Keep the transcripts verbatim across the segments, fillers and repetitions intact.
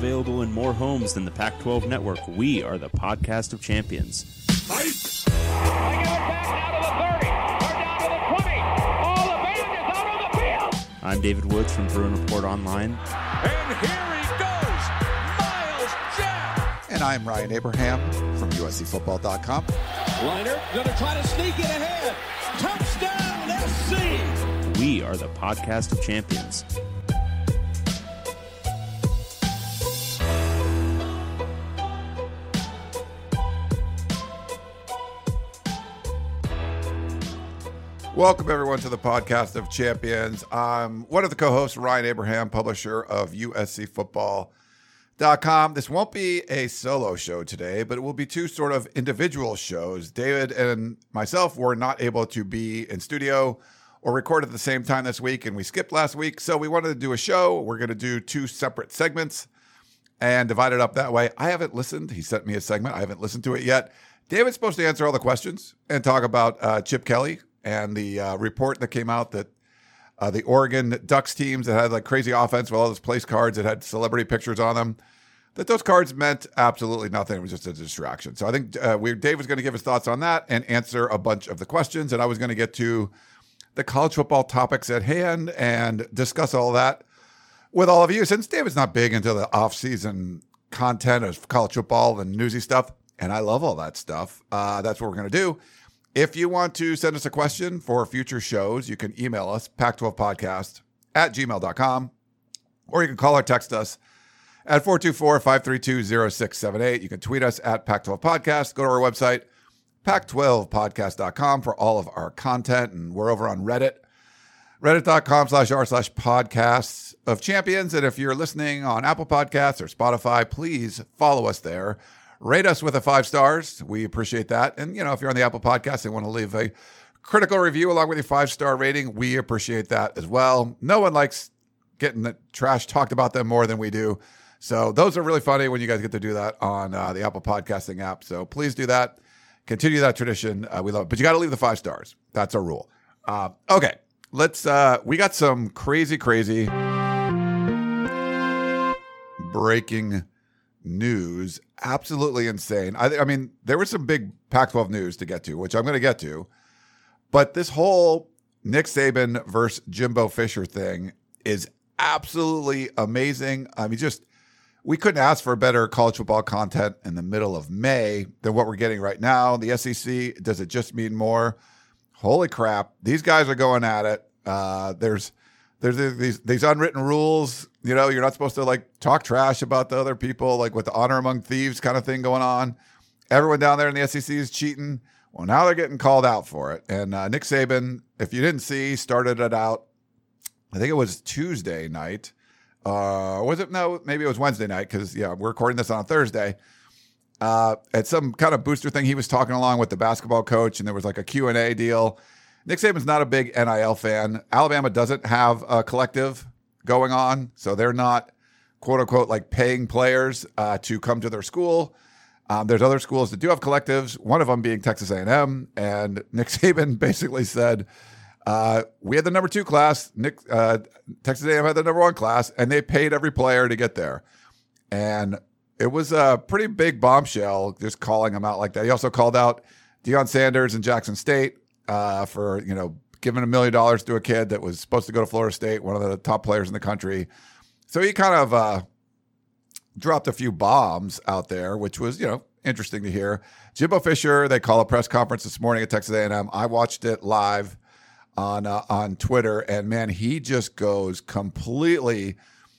available in more homes than the Pac twelve network. We are the podcast of champions. Fight! I get it back down to the thirty, or down to the twenty. All the band is out on the field. I'm David Woods from Bruin Report Online. And here he goes, Miles Jack. And I'm Ryan Abraham from U S C football dot com. Liner gonna try to sneak it ahead. Touchdown, S C. We are the podcast of champions. Welcome, everyone, to the podcast of champions. I'm one of the co-hosts, Ryan Abraham, publisher of U S C football dot com. This won't be a solo show today, but it will be two sort of individual shows. David and myself were not able to be in studio or record at the same time this week, and we skipped last week, so we wanted to do a show. We're going to do two separate segments and divide it up that way. I haven't listened. He sent me a segment. I haven't listened to it yet. David's supposed to answer all the questions and talk about uh, Chip Kelly and the uh, report that came out that uh, the Oregon Ducks teams that had like crazy offense with all those place cards that had celebrity pictures on them, that those cards meant absolutely nothing. It was just a distraction. So I think uh, we, Dave was going to give his thoughts on that and answer a bunch of the questions. And I was going to get to the college football topics at hand and discuss all that with all of you. Since David's not big into the off-season content of college football and newsy stuff, and I love all that stuff, uh, that's what we're going to do. If you want to send us a question for future shows, you can email us, pac twelve podcast at gmail dot com, or you can call or text us at four two four, five three two, zero six seven eight. You can tweet us at Pac twelve podcast. Go to our website, pac twelve podcast dot com, for all of our content, and we're over on Reddit, reddit dot com slash r slash podcasts of champions. And if you're listening on Apple Podcasts or Spotify, please follow us there. Rate us with a five stars. We appreciate that. And, you know, if you're on the Apple Podcast and want to leave a critical review along with your five-star rating, we appreciate that as well. No one likes getting the trash talked about them more than we do. So those are really funny when you guys get to do that on uh, the Apple Podcasting app. So please do that. Continue that tradition. Uh, we love it. But you got to leave the five stars. That's our rule. Uh, okay. Let's, uh, we got some crazy, crazy breaking news. Absolutely insane. I, I mean, there was some big Pac twelve news to get to, which I'm going to get to. But this whole Nick Saban versus Jimbo Fisher thing is absolutely amazing. I mean, just, we couldn't ask for better college football content in the middle of May than what we're getting right now. The S E C, does it just mean more? Holy crap. These guys are going at it. Uh, there's There's these these unwritten rules, you know, you're not supposed to like talk trash about the other people, like with the honor among thieves kind of thing going on. Everyone down there in the S E C is cheating. Well, now they're getting called out for it. And uh, Nick Saban, if you didn't see, started it out, I think it was Tuesday night. Uh, was it? No, maybe it was Wednesday night because, yeah, we're recording this on a Thursday. Uh, at some kind of booster thing, he was talking along with the basketball coach, and there was like a Q and A deal. Nick Saban's not a big N I L fan. Alabama doesn't have a collective going on, so they're not, quote unquote, like paying players uh, to come to their school. Um, there's other schools that do have collectives, one of them being Texas A and M, and Nick Saban basically said, uh, we had the number two class, Nick uh, Texas A and M had the number one class, and they paid every player to get there. And it was a pretty big bombshell just calling them out like that. He also called out Deion Sanders and Jackson State, Uh, for, you know, giving a million dollars to a kid that was supposed to go to Florida State, one of the top players in the country. So he kind of uh, dropped a few bombs out there, which was, you know, interesting to hear. Jimbo Fisher, they call a press conference this morning at Texas A and M. I watched it live on uh, on Twitter, and man, he just goes completely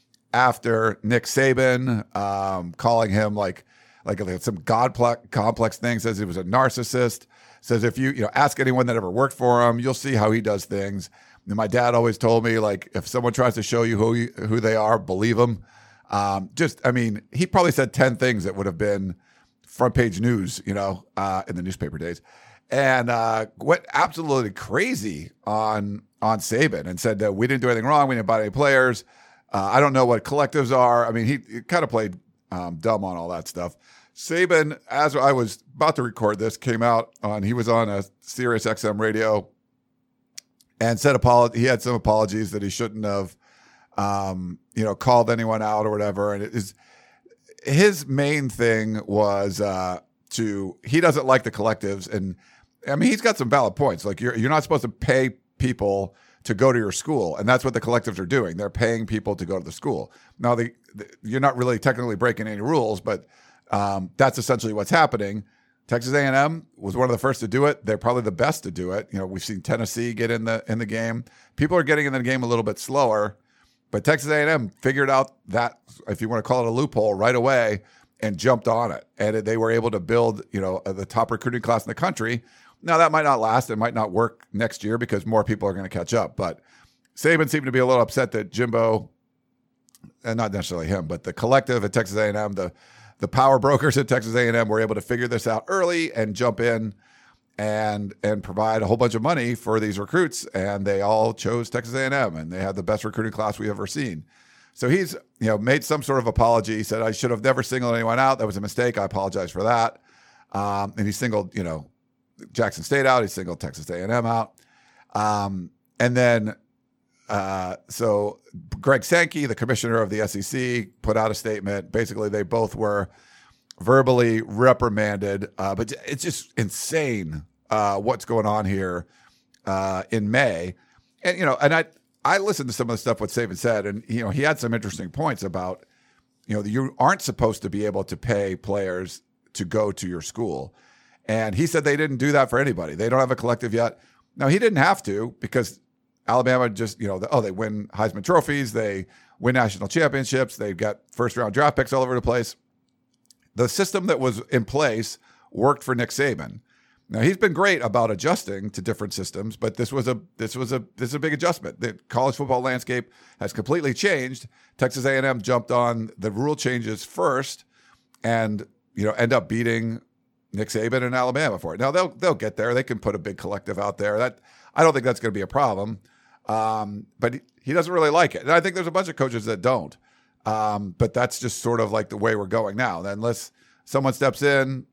after Nick Saban, um, calling him like like some god complex thing, says he was a narcissist. Says if you, you know, ask anyone that ever worked for him, you'll see how he does things. And my dad always told me, like, if someone tries to show you who you, who they are, believe them. Um, just, I mean, he probably said ten things that would have been front page news, you know, uh, in the newspaper days, and uh, went absolutely crazy on on Saban and said that we didn't do anything wrong, we didn't buy any players. Uh, I don't know what collectives are. I mean, he, he kind of played um, dumb on all that stuff. Saban, as I was about to record this, came out on, he was on a Sirius X M radio and said apolo- he had some apologies that he shouldn't have, um, you know, called anyone out or whatever. And it is, his main thing was uh, to he doesn't like the collectives, and I mean he's got some valid points. Like you're you're not supposed to pay people to go to your school, and that's what the collectives are doing. They're paying people to go to the school. Now, the, the, you're not really technically breaking any rules, but um, that's essentially what's happening. Texas A and M was one of the first to do it. They're probably the best to do it. You know, we've seen Tennessee get in the in the game. People are getting in the game a little bit slower, but Texas A and M figured out that, if you want to call it a loophole, right away and jumped on it, and they were able to build, you know, the top recruiting class in the country. Now, that might not last. It might not work next year because more people are going to catch up. But Saban seemed to be a little upset that Jimbo, and not necessarily him, but the collective at Texas A and M, the the power brokers at Texas A and M were able to figure this out early and jump in and and provide a whole bunch of money for these recruits. And they all chose Texas A and M, and they had the best recruiting class we've ever seen. So he's you know made some sort of apology. He said, I should have never singled anyone out. That was a mistake. I apologize for that. Um, and he singled, you know, Jackson State out. He singled Texas A and M out. Um, and then, uh, so Greg Sankey, the commissioner of the S E C, put out a statement. Basically, they both were verbally reprimanded. Uh, but it's just insane uh, what's going on here uh, in May. And, you know, and I, I listened to some of the stuff what Saban said, and, you know, he had some interesting points about, you know, you aren't supposed to be able to pay players to go to your school. And he said they didn't do that for anybody. They don't have a collective yet. Now, he didn't have to because Alabama just, you know, the, oh, they win Heisman trophies. They win national championships. They've got first-round draft picks all over the place. The system that was in place worked for Nick Saban. Now, he's been great about adjusting to different systems, but this was a this was a this is a big adjustment. The college football landscape has completely changed. Texas A and M jumped on the rule changes first, and you know end up beating Nick Saban and Alabama for it. Now they'll they'll get there. They can put a big collective out there. That I don't think that's going to be a problem. Um, but he, he doesn't really like it, and I think there's a bunch of coaches that don't. Um, but that's just sort of like the way we're going now. Then unless someone steps in,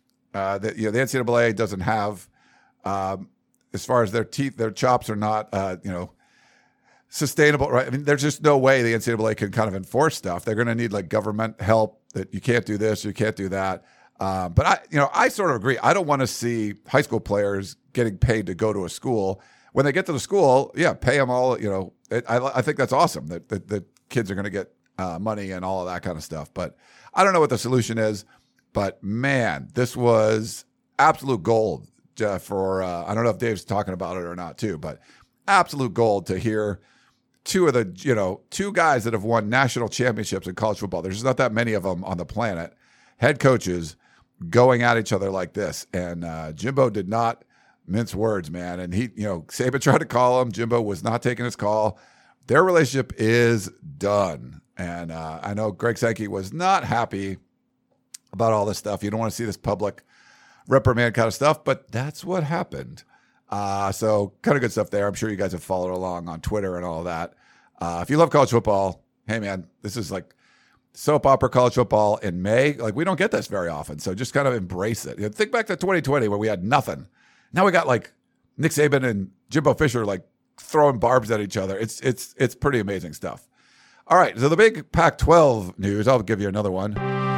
uh, that you know the N C double A doesn't have, um, as far as their teeth, their chops are not, uh, you know, sustainable. Right? I mean, there's just no way the N C double A can kind of enforce stuff. They're going to need like government help. That you can't do this, you can't do that. Um, but I, you know, I sort of agree. I don't want to see high school players getting paid to go to a school. When they get to the school, yeah, pay them all. You know, it, I, I think that's awesome that that, that kids are going to get uh, money and all of that kind of stuff. But I don't know what the solution is. But man, this was absolute gold uh, for. Uh, I don't know if Dave's talking about it or not too, but absolute gold to hear two of the you know two guys that have won national championships in college football. There's just not that many of them on the planet. Head coaches going at each other like this. And uh, Jimbo did not mince words, man. And he, you know, Saban tried to call him. Jimbo was not taking his call. Their relationship is done. And uh, I know Greg Sankey was not happy about all this stuff. You don't want to see this public reprimand kind of stuff, but that's what happened. Uh, so kind of good stuff there. I'm sure you guys have followed along on Twitter and all that. Uh, if you love college football, hey, man, this is like soap opera college football in May. Like, we don't get this very often, so just kind of embrace it. You know, think back to twenty twenty where we had nothing. Now we got like Nick Saban and Jimbo Fisher like throwing barbs at each other. It's it's it's pretty amazing stuff. All right, so the big Pac twelve news. I'll give you another one.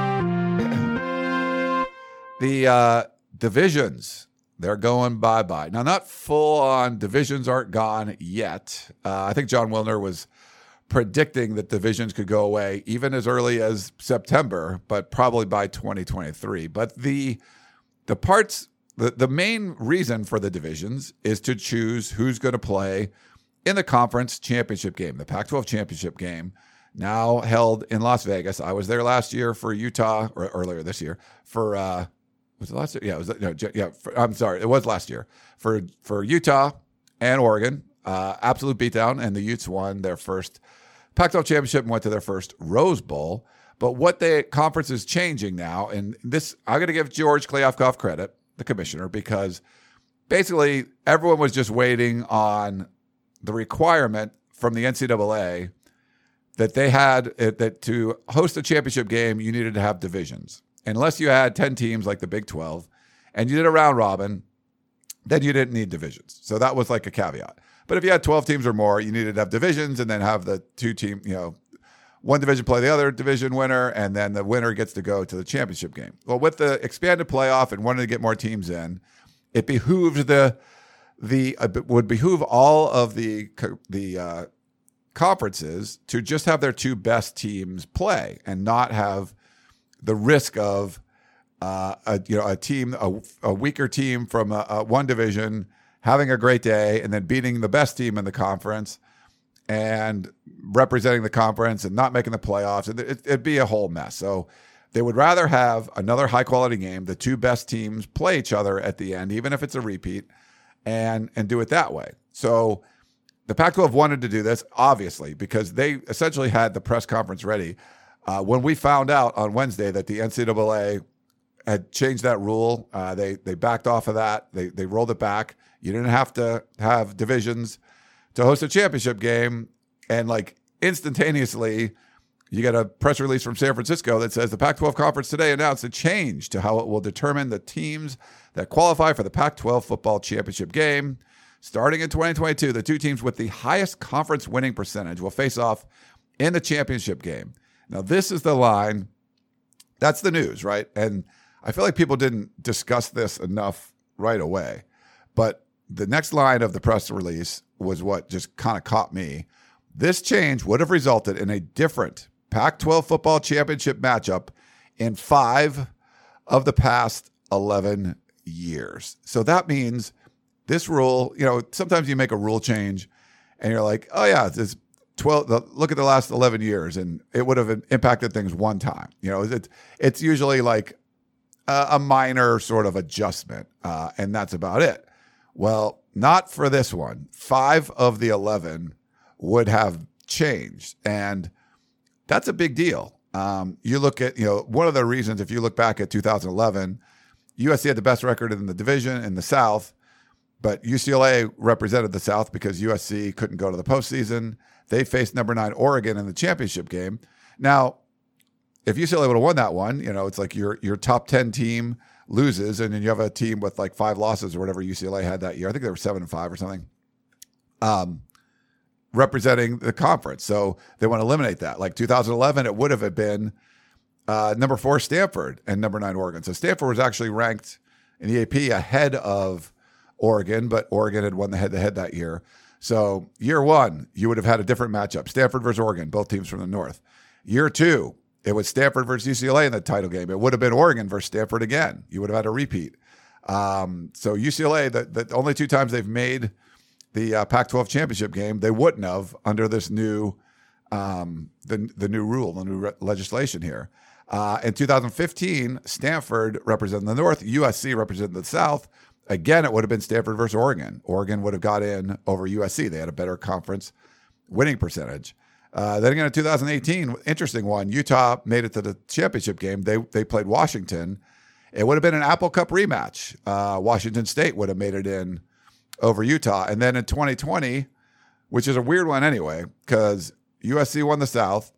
the uh, divisions, they're going bye-bye. Now, not full-on divisions aren't gone yet. Uh, I think John Wilner was predicting that divisions could go away even as early as September, but probably by twenty twenty-three. But the the parts, the, the main reason for the divisions is to choose who's going to play in the conference championship game, the Pac twelve championship game, now held in Las Vegas. I was there last year for Utah, or earlier this year for uh, was it last year? Yeah, it was. No, yeah, for, I'm sorry, it was last year for for Utah and Oregon. Uh, absolute beatdown, and the Utes won their first Pac twelve championship and went to their first Rose Bowl. But what the conference is changing now, and this, I'm going to give George Kliavkoff credit, the commissioner, because basically everyone was just waiting on the requirement from the N C double A that they had that to host a championship game, you needed to have divisions. Unless you had ten teams like the Big twelve and you did a round robin, then you didn't need divisions. So that was like a caveat. But if you had twelve teams or more, you needed to have divisions and then have the two team, you know, one division play the other division winner, and then the winner gets to go to the championship game. Well, with the expanded playoff and wanting to get more teams in, it behooved the the uh, would behoove all of the the uh, conferences to just have their two best teams play and not have the risk of uh, a you know a team a, a weaker team from a, a one division having a great day and then beating the best team in the conference and representing the conference and not making the playoffs. It, it, it'd be a whole mess. So they would rather have another high quality game. The two best teams play each other at the end, even if it's a repeat, and and do it that way. So the Pac twelve wanted to do this, obviously, because they essentially had the press conference ready. Uh, when we found out on Wednesday that the N C double A had changed that rule, uh, they they backed off of that. They they rolled it back. You didn't have to have divisions to host a championship game. And like instantaneously, you get a press release from San Francisco that says the Pac twelve conference today announced a change to how it will determine the teams that qualify for the Pac twelve football championship game. Starting in twenty twenty-two, the two teams with the highest conference winning percentage will face off in the championship game. Now, this is the line. That's the news, right? And I feel like people didn't discuss this enough right away. But the next line of the press release was what just kind of caught me. This change would have resulted in a different Pac twelve football championship matchup in five of the past eleven years. So that means this rule, you know, sometimes you make a rule change and you're like, oh yeah, it's twelve, the, look at the last eleven years and it would have impacted things one time. You know, it's, it's usually like a, a minor sort of adjustment uh, and that's about it. Well, not for this one. Five of the eleven would have changed. And that's a big deal. Um, you look at, you know, one of the reasons, if you look back at two thousand eleven, U S C had the best record in the division in the South, but U C L A represented the South because U S C couldn't go to the postseason. They faced number nine Oregon in the championship game. Now, if U C L A would have won that one, you know, it's like your your top ten team loses, and then you have a team with like five losses or whatever U C L A had that year. I think they were seven and five or something, um, representing the conference. So they want to eliminate that. Like two thousand eleven, it would have been uh, number four Stanford and number nine Oregon. So Stanford was actually ranked in the A P ahead of Oregon, but Oregon had won the head-to-head that year. So year one, you would have had a different matchup. Stanford versus Oregon, both teams from the North. Year two, it was Stanford versus U C L A in the title game. It would have been Oregon versus Stanford again. You would have had a repeat. Um, so U C L A, the, the only two times they've made the uh, Pac twelve championship game, they wouldn't have under this new um, the the new rule, the new re- legislation here. Uh, in two thousand fifteen, Stanford represented the North, U S C represented the South. Again, it would have been Stanford versus Oregon. Oregon would have got in over U S C. They had a better conference winning percentage. Uh, then again, in two thousand eighteen, interesting one, Utah made it to the championship game. They they played Washington. It would have been an Apple Cup rematch. Uh, Washington State would have made it in over Utah. And then in twenty twenty, which is a weird one anyway, because U S C won the South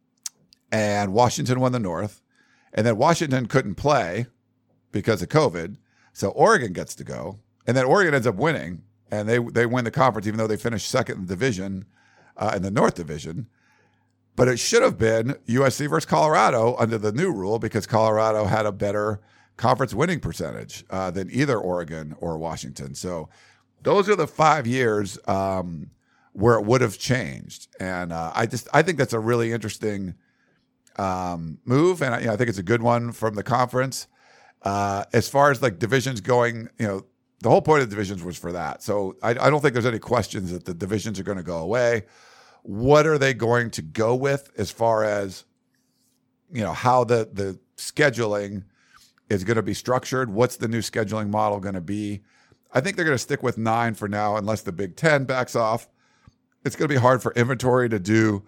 and Washington won the North. And then Washington couldn't play because of COVID. So Oregon gets to go. And then Oregon ends up winning. And they they win the conference, even though they finished second in the division, uh, in the North Division. But it should have been U S C versus Colorado under the new rule because Colorado had a better conference winning percentage uh, than either Oregon or Washington. So those are the five years um, where it would have changed. And uh, I just I think that's a really interesting um, move. And I, you know, I think it's a good one from the conference. Uh, as far as like divisions going, you know, the whole point of the divisions was for that. So I, I don't think there's any questions that the divisions are going to go away. What are they going to go with as far as, you know, how the, the scheduling is going to be structured? What's the new scheduling model going to be? I think they're going to stick with nine for now, unless the Big Ten backs off. It's going to be hard for inventory to do,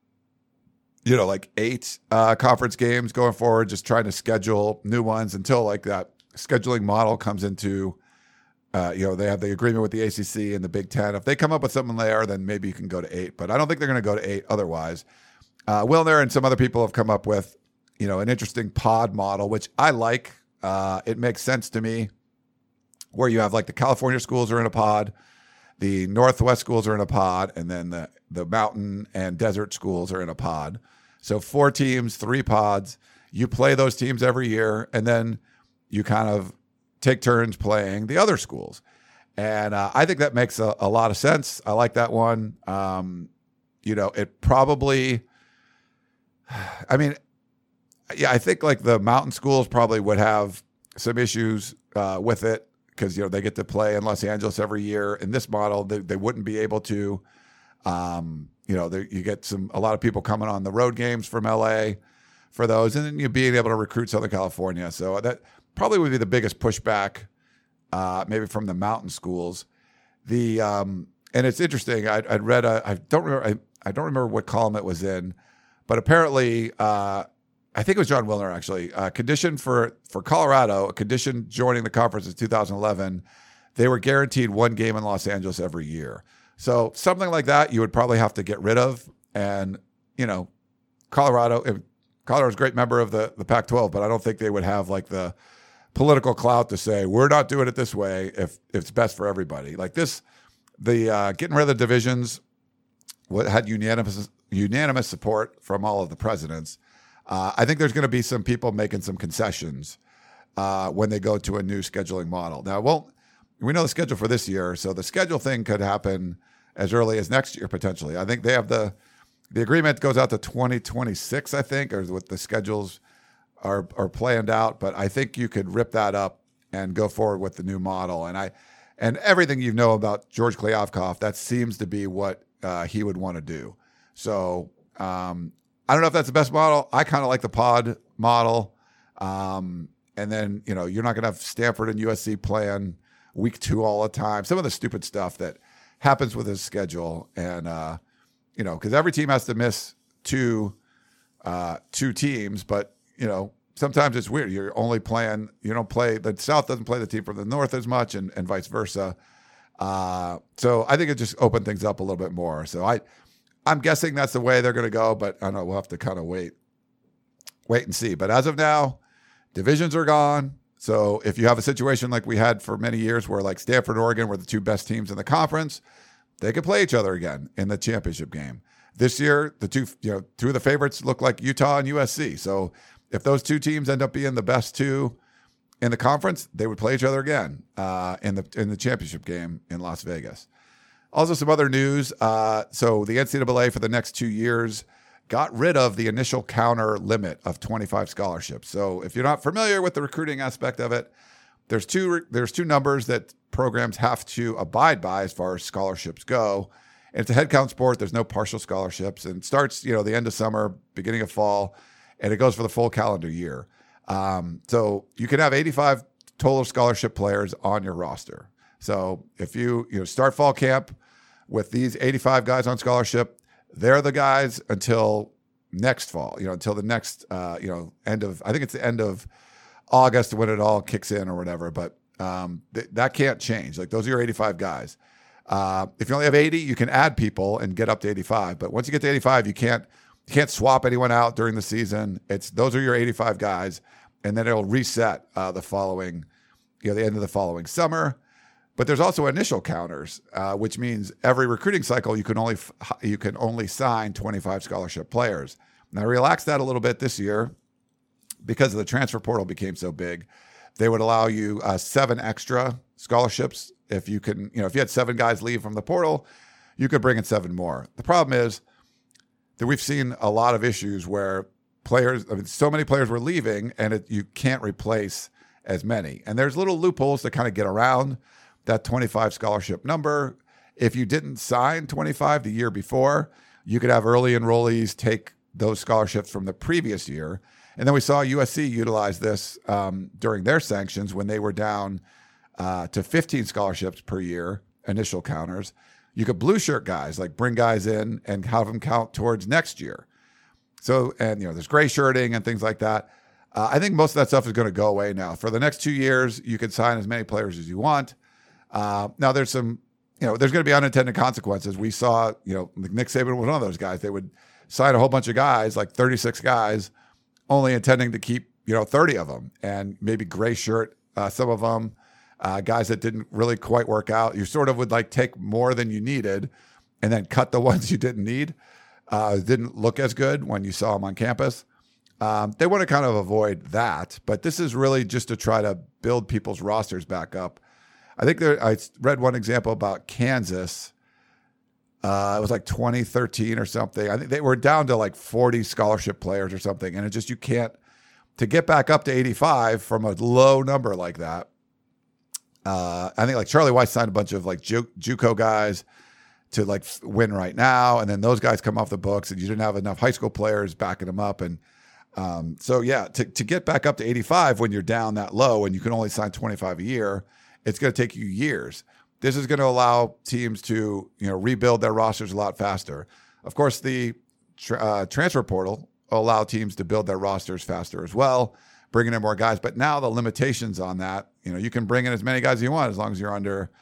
you know, like eight uh, conference games going forward, just trying to schedule new ones until like that scheduling model comes into, uh, you know, they have the agreement with the A C C and the Big Ten. If they come up with something there, then maybe you can go to eight. But I don't think they're going to go to eight otherwise. Uh, Wilner and some other people have come up with, you know, an interesting pod model, which I like. Uh, it makes sense to me, where you have like the California schools are in a pod, the Northwest schools are in a pod, and then the, the mountain and desert schools are in a pod. So four teams, three pods. You play those teams every year, and then you kind of take turns playing the other schools. And uh, I think that makes a, a lot of sense. I like that one. Um, you know, it probably, I mean, yeah, I think like the mountain schools probably would have some issues uh, with it because, you know, they get to play in Los Angeles every year. In this model, they, they wouldn't be able to. Um, you know, there, you get some a lot of people coming on the road games from L A for those, and then you being able to recruit Southern California. So that probably would be the biggest pushback, uh, maybe from the mountain schools. The um, and it's interesting. I, I'd read a, I don't remember I, I don't remember what column it was in, but apparently uh, I think it was John Wilner actually. A condition for for Colorado, a condition joining the conference in two thousand eleven, they were guaranteed one game in Los Angeles every year. So something like that, you would probably have to get rid of. And, you know, Colorado, Colorado's a great member of the, the Pac twelve, but I don't think they would have like the political clout to say, we're not doing it this way if, if it's best for everybody. Like this, the uh, getting rid of the divisions what had unanimous, unanimous support from all of the presidents. Uh, I think there's going to be some people making some concessions uh, when they go to a new scheduling model. Now, it won't, we know the schedule for this year, so the schedule thing could happen as early as next year potentially. I think they have the the agreement goes out to twenty twenty-six, I think, or what the schedules are are planned out. But I think you could rip that up and go forward with the new model. And I and everything you know about George Kliavkoff, that seems to be what uh, he would want to do. So um, I don't know if that's the best model. I kind of like the pod model. Um, and then you know you're not going to have Stanford and U S C playing week two all the time. Some of the stupid stuff that happens with his schedule. And, uh, you know, because every team has to miss two, uh, two teams, but, you know, sometimes it's weird. You're only playing, you don't play, the South doesn't play the team from the North as much and, and vice versa. Uh, so I think it just opened things up a little bit more. So I, I'm guessing that's the way they're going to go, but I don't know, we'll have to kind of wait, wait and see. But as of now, divisions are gone. So if you have a situation like we had for many years where like Stanford and Oregon were the two best teams in the conference, they could play each other again in the championship game. This year, the two, you know, two of the favorites look like Utah and U S C. So if those two teams end up being the best two in the conference, they would play each other again uh, in the in the championship game in Las Vegas. Also, some other news. Uh, so the N C double A for the next two years got rid of the initial counter limit of twenty-five scholarships. So if you're not familiar with the recruiting aspect of it, there's two there's two numbers that programs have to abide by as far as scholarships go. And it's a head count sport. There's no partial scholarships, and it starts, you know, the end of summer, beginning of fall, and it goes for the full calendar year. Um, so you can have eighty-five total scholarship players on your roster. So if you you know start fall camp with these eighty-five guys on scholarship, they're the guys until next fall, you know, until the next, uh, you know, end of, I think it's the end of August when it all kicks in or whatever. But um, th- that can't change. Like those are your eighty-five guys. Uh, if you only have eighty, you can add people and get up to eighty-five. But once you get to eighty-five, you can't, you can't swap anyone out during the season. It's those are your eighty-five guys, and then it'll reset uh, the following, you know, the end of the following summer. But there's also initial counters, uh, which means every recruiting cycle you can only f- you can only sign twenty-five scholarship players. Now, relax that a little bit this year because the transfer portal became so big. They would allow you uh, seven extra scholarships if you can. You know, if you had seven guys leave from the portal, you could bring in seven more. The problem is that we've seen a lot of issues where players, I mean, so many players were leaving, and it, you can't replace as many. And there's little loopholes to kind of get around that twenty-five scholarship number. If you didn't sign twenty-five the year before, you could have early enrollees take those scholarships from the previous year. And then we saw U S C utilize this um, during their sanctions when they were down uh, to fifteen scholarships per year, initial counters. You could blue shirt guys, like bring guys in and have them count towards next year. So, and you know, there's gray shirting and things like that. Uh, I think most of that stuff is going to go away now. For the next two years, you can sign as many players as you want. Uh, now there's some, you know, there's going to be unintended consequences. We saw, you know, Nick Saban was one of those guys. They would sign a whole bunch of guys, like thirty-six guys, only intending to keep, you know, thirty of them, and maybe gray shirt uh, some of them, uh, guys that didn't really quite work out. You sort of would like take more than you needed and then cut the ones you didn't need. uh, didn't look as good when you saw them on campus. Um, they want to kind of avoid that, but this is really just to try to build people's rosters back up. I think there, I read one example about Kansas. Uh, it was like twenty thirteen or something. I think they were down to like forty scholarship players or something. And it just, you can't, to get back up to eighty-five from a low number like that. Uh, I think like Charlie Weiss signed a bunch of like Ju- JUCO guys to like win right now. And then those guys come off the books and you didn't have enough high school players backing them up. And um, so, yeah, to, to get back up to eighty-five when you're down that low and you can only sign twenty-five a year, it's going to take you years. This is going to allow teams to, you know, rebuild their rosters a lot faster. Of course, the tra- uh, transfer portal will allow teams to build their rosters faster as well, bringing in more guys. But now the limitations on that, you know, you can bring in as many guys as you want as long as you're under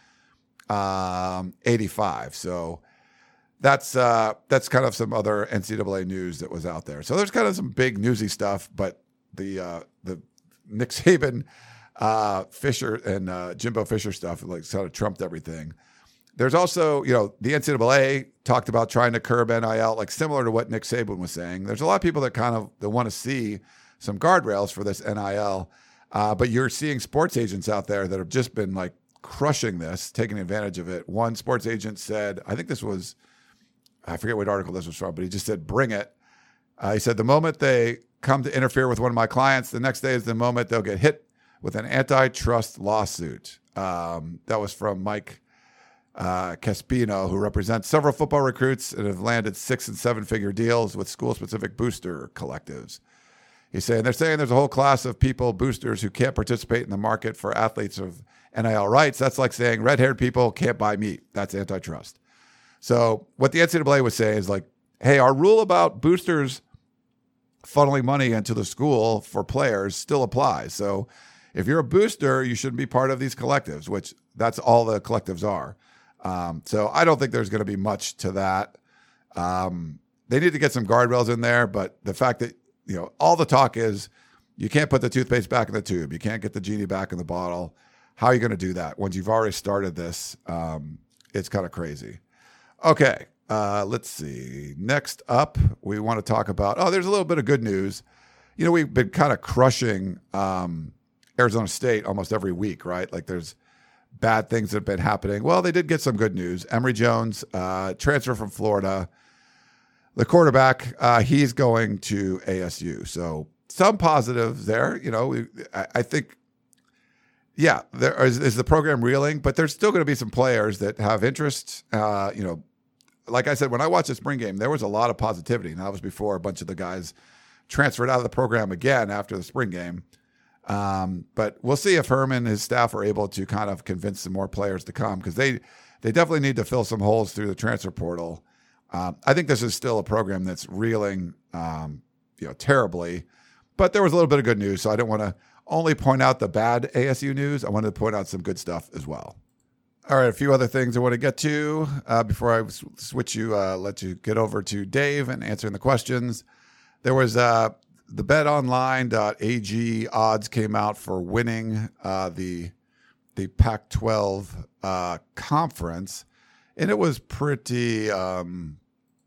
um, eighty-five. So that's uh, that's kind of some other N C double A news that was out there. So there's kind of some big newsy stuff, but the uh, the Nick Saban, uh, Fisher, and uh, Jimbo Fisher stuff like sort of trumped everything. There's also, you know, the N C double A talked about trying to curb N I L, like similar to what Nick Saban was saying. There's a lot of people that kind of that want to see some guardrails for this N I L, uh, but you're seeing sports agents out there that have just been like crushing this, taking advantage of it. One sports agent said, I think this was, I forget what article this was from, but he just said, bring it. Uh, he said, the moment they come to interfere with one of my clients, the next day is the moment they'll get hit with an antitrust lawsuit. Um, that was from Mike uh, Caspino, who represents several football recruits and have landed six and seven figure deals with school-specific booster collectives. He's saying they're saying there's a whole class of people, boosters, who can't participate in the market for athletes of N I L rights. That's like saying red-haired people can't buy meat. That's antitrust. So what the N C double A was saying is like, hey, our rule about boosters funneling money into the school for players still applies. So if you're a booster, you shouldn't be part of these collectives, which that's all the collectives are. Um, so I don't think there's going to be much to that. Um, they need to get some guardrails in there, but the fact that, you know, all the talk is you can't put the toothpaste back in the tube. You can't get the genie back in the bottle. How are you going to do that once you've already started this? Um, it's kind of crazy. Okay, uh, let's see. Next up, we want to talk about, oh, there's a little bit of good news. You know, we've been kind of crushing um, Arizona State almost every week, right? Like there's bad things that have been happening. Well, they did get some good news. Emory Jones, uh, transfer from Florida. The quarterback, uh, he's going to A S U. So some positives there. You know, we, I, I think, yeah, there is, is the program reeling, but there's still going to be some players that have interest. Uh, you know, like I said, when I watched the spring game, there was a lot of positivity. And that was before a bunch of the guys transferred out of the program again after the spring game. Um, but we'll see if Herman and his staff are able to kind of convince some more players to come, because they, they definitely need to fill some holes through the transfer portal. Um, I think this is still a program that's reeling, um, you know, terribly, but there was a little bit of good news. So I don't want to only point out the bad A S U news. I wanted to point out some good stuff as well. All right, a few other things I want to get to uh, before I switch you, uh, let you get over to Dave and answering the questions. There was uh, the bet online dot a g odds came out for winning uh, the the Pac twelve uh, conference. And it was pretty, um,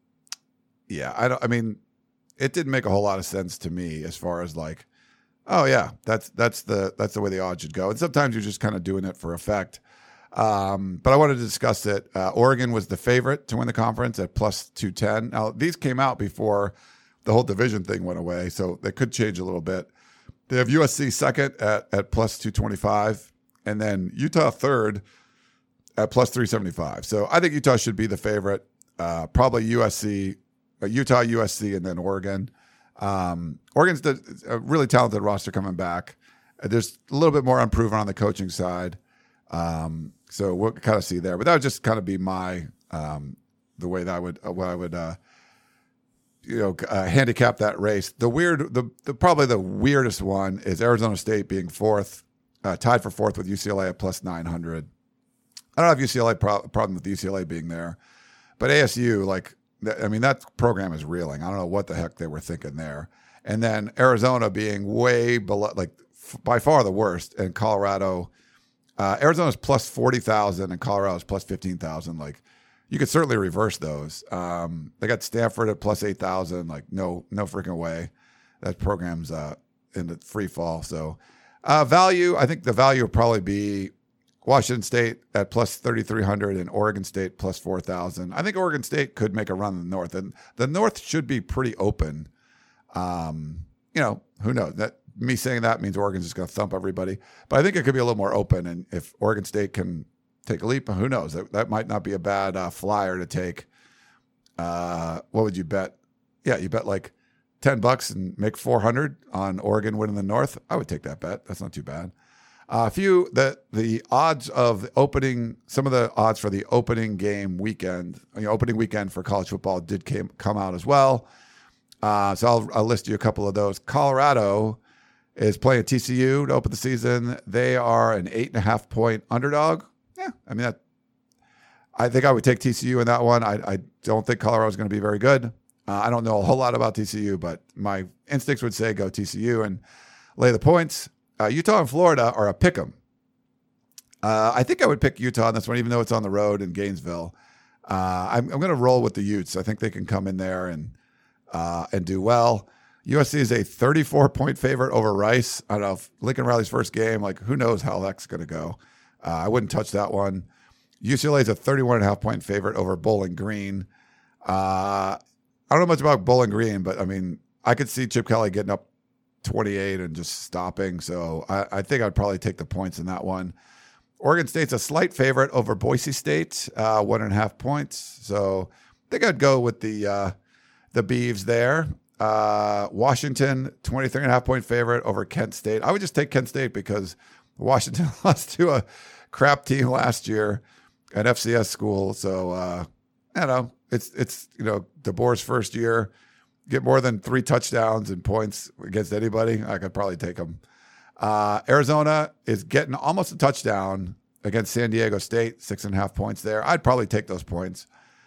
yeah, I don't, I mean, it didn't make a whole lot of sense to me as far as like, oh yeah, that's, that's the, that's the way the odds should go. And sometimes you're just kind of doing it for effect. Um, but I wanted to discuss it. Uh, Oregon was the favorite to win the conference at plus two ten. Now these came out before the whole division thing went away, so they could change a little bit. They have U S C second at, at plus two twenty-five, and then Utah third at plus three seventy-five. So I think Utah should be the favorite. Uh, probably U S C, uh, Utah, U S C, and then Oregon. Um, Oregon's the, a really talented roster coming back. Uh, there's a little bit more unproven on the coaching side. Um, so we'll kind of see there. But that would just kind of be my um, the way that I would uh, what I would uh, you know uh, handicap that race. The weird, the, the probably the weirdest one is Arizona State being fourth, uh, tied for fourth with U C L A at plus nine hundred. I don't have U C L A pro- problem with U C L A being there, but A S U, like, I mean, that program is reeling. I don't know what the heck they were thinking there. And then Arizona being way below, like f- by far the worst, and Colorado, uh, Arizona's plus forty thousand and Colorado's plus fifteen thousand. Like, you could certainly reverse those. Um, they got Stanford at plus eight thousand. Like, no, no freaking way. That program's uh, in the free fall. So uh, value, I think the value would probably be Washington State at plus thirty-three hundred and Oregon State plus four thousand. I think Oregon State could make a run in the North, and the North should be pretty open. Um, you know, who knows? That me saying that means Oregon's just going to thump everybody, but I think it could be a little more open. And if Oregon State can take a leap, who knows? That, that might not be a bad uh, flyer to take. Uh, what would you bet? Yeah, you bet like ten bucks and make four hundred on Oregon winning the North. I would take that bet. That's not too bad. Uh, a few, the, the odds of the opening, some of the odds for the opening game weekend, you know, opening weekend for college football did came, come out as well. Uh, so I'll, I'll list you a couple of those. Colorado is playing T C U to open the season. They are an eight and a half point underdog. Yeah, I mean, that, I think I would take T C U in that one. I, I don't think Colorado is going to be very good. Uh, I don't know a whole lot about T C U, but my instincts would say go T C U and lay the points. Uh, Utah and Florida are a pick 'em. Uh, I think I would pick Utah on this one, even though it's on the road in Gainesville. Uh, I'm, I'm going to roll with the Utes. I think they can come in there and uh, and do well. U S C is a thirty-four point favorite over Rice. I don't know if Lincoln Riley's first game, like who knows how that's going to go. Uh, I wouldn't touch that one. U C L A is a thirty-one and a half point favorite over Bowling Green. Uh, I don't know much about Bowling Green, but I mean, I could see Chip Kelly getting up twenty-eight and just stopping. So I, I think I'd probably take the points in that one. Oregon State's a slight favorite over Boise State, uh, one and a half points. So I think I'd go with the uh, the Beavs there. Uh, Washington, twenty-three and a half point favorite over Kent State. I would just take Kent State because Washington lost to a crap team last year, an F C S school. So uh, I don't know. It's it's you know DeBoer's first year. Get more than three touchdowns and points against anybody, I could probably take them. Uh, Arizona is getting almost a touchdown against San Diego State, six and a half points there. I'd probably take those points.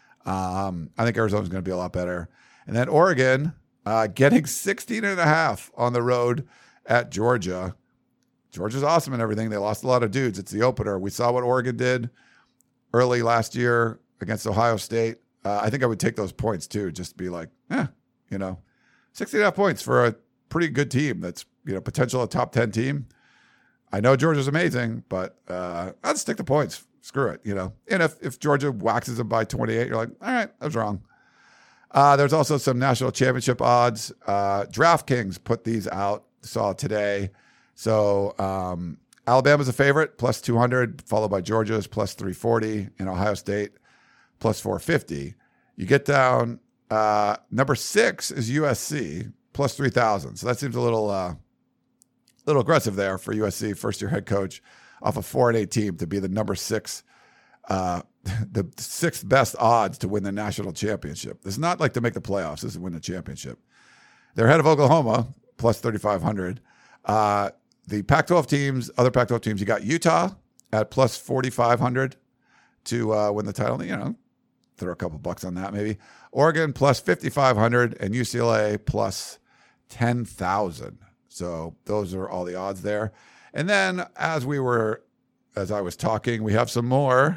Um, I think Arizona's going to be a lot better. And then Oregon uh, getting sixteen and a half on the road at Georgia. Georgia's awesome and everything. They lost a lot of dudes. It's the opener. We saw what Oregon did early last year against Ohio State. Uh, I think I would take those points too, just to be like, eh. You know, sixteen and a half points for a pretty good team that's, you know, potential a top ten team. I know Georgia's amazing, but uh, I'd stick the points. Screw it, you know. And if, if Georgia waxes them by twenty-eight, you're like, all right, I was wrong. Uh, there's also some national championship odds. Uh, DraftKings put these out, saw it today. So um, Alabama's a favorite, plus two hundred, followed by Georgia's plus three forty, and Ohio State plus four fifty. You get down... Uh, number six is U S C plus three thousand. So that seems a little, uh, little aggressive there for U S C, first year head coach off a four and eight team to be the number six, uh, the sixth best odds to win the national championship. This is not like to make the playoffs. This is to win the championship. They're ahead of Oklahoma plus thirty-five hundred. Uh, the Pac twelve teams, other Pac twelve teams, you got Utah at plus forty-five hundred to uh, win the title. You know, throw a couple bucks on that maybe. Oregon plus fifty-five hundred and U C L A plus ten thousand. So those are all the odds there. And then as we were, as I was talking, we have some more.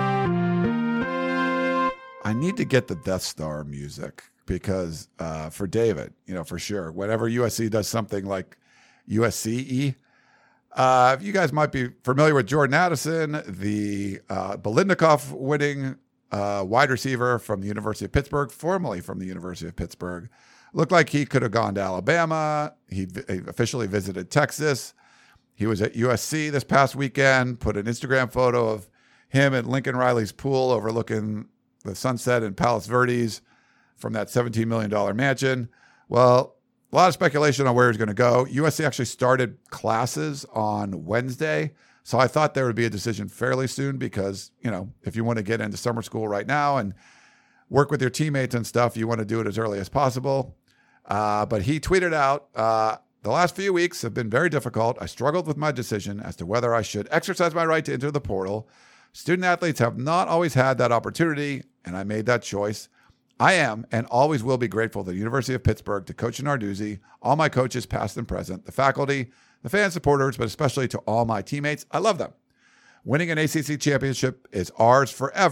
I need to get the Death Star music because uh, for David, you know, for sure, whenever U S C does something like U S C-y, uh, you guys might be familiar with Jordan Addison, the uh, Biletnikoff winning Uh, wide receiver from the University of Pittsburgh, formerly from the University of Pittsburgh. Looked like he could have gone to Alabama. He v- officially visited Texas. He was at U S C this past weekend, put an Instagram photo of him at Lincoln Riley's pool overlooking the sunset in Palos Verdes from that seventeen million dollars mansion. Well, a lot of speculation on where he's going to go. U S C actually started classes on Wednesday. So I thought there would be a decision fairly soon because, you know, if you want to get into summer school right now and work with your teammates and stuff, you want to do it as early as possible. Uh, but he tweeted out, uh, the last few weeks have been very difficult. I struggled with my decision as to whether I should exercise my right to enter the portal. Student athletes have not always had that opportunity, and I made that choice. I am and always will be grateful to the University of Pittsburgh, to Coach Narduzzi, all my coaches, past and present, the faculty, the fan supporters, but especially to all my teammates. I love them. Winning an A C C championship is ours forever.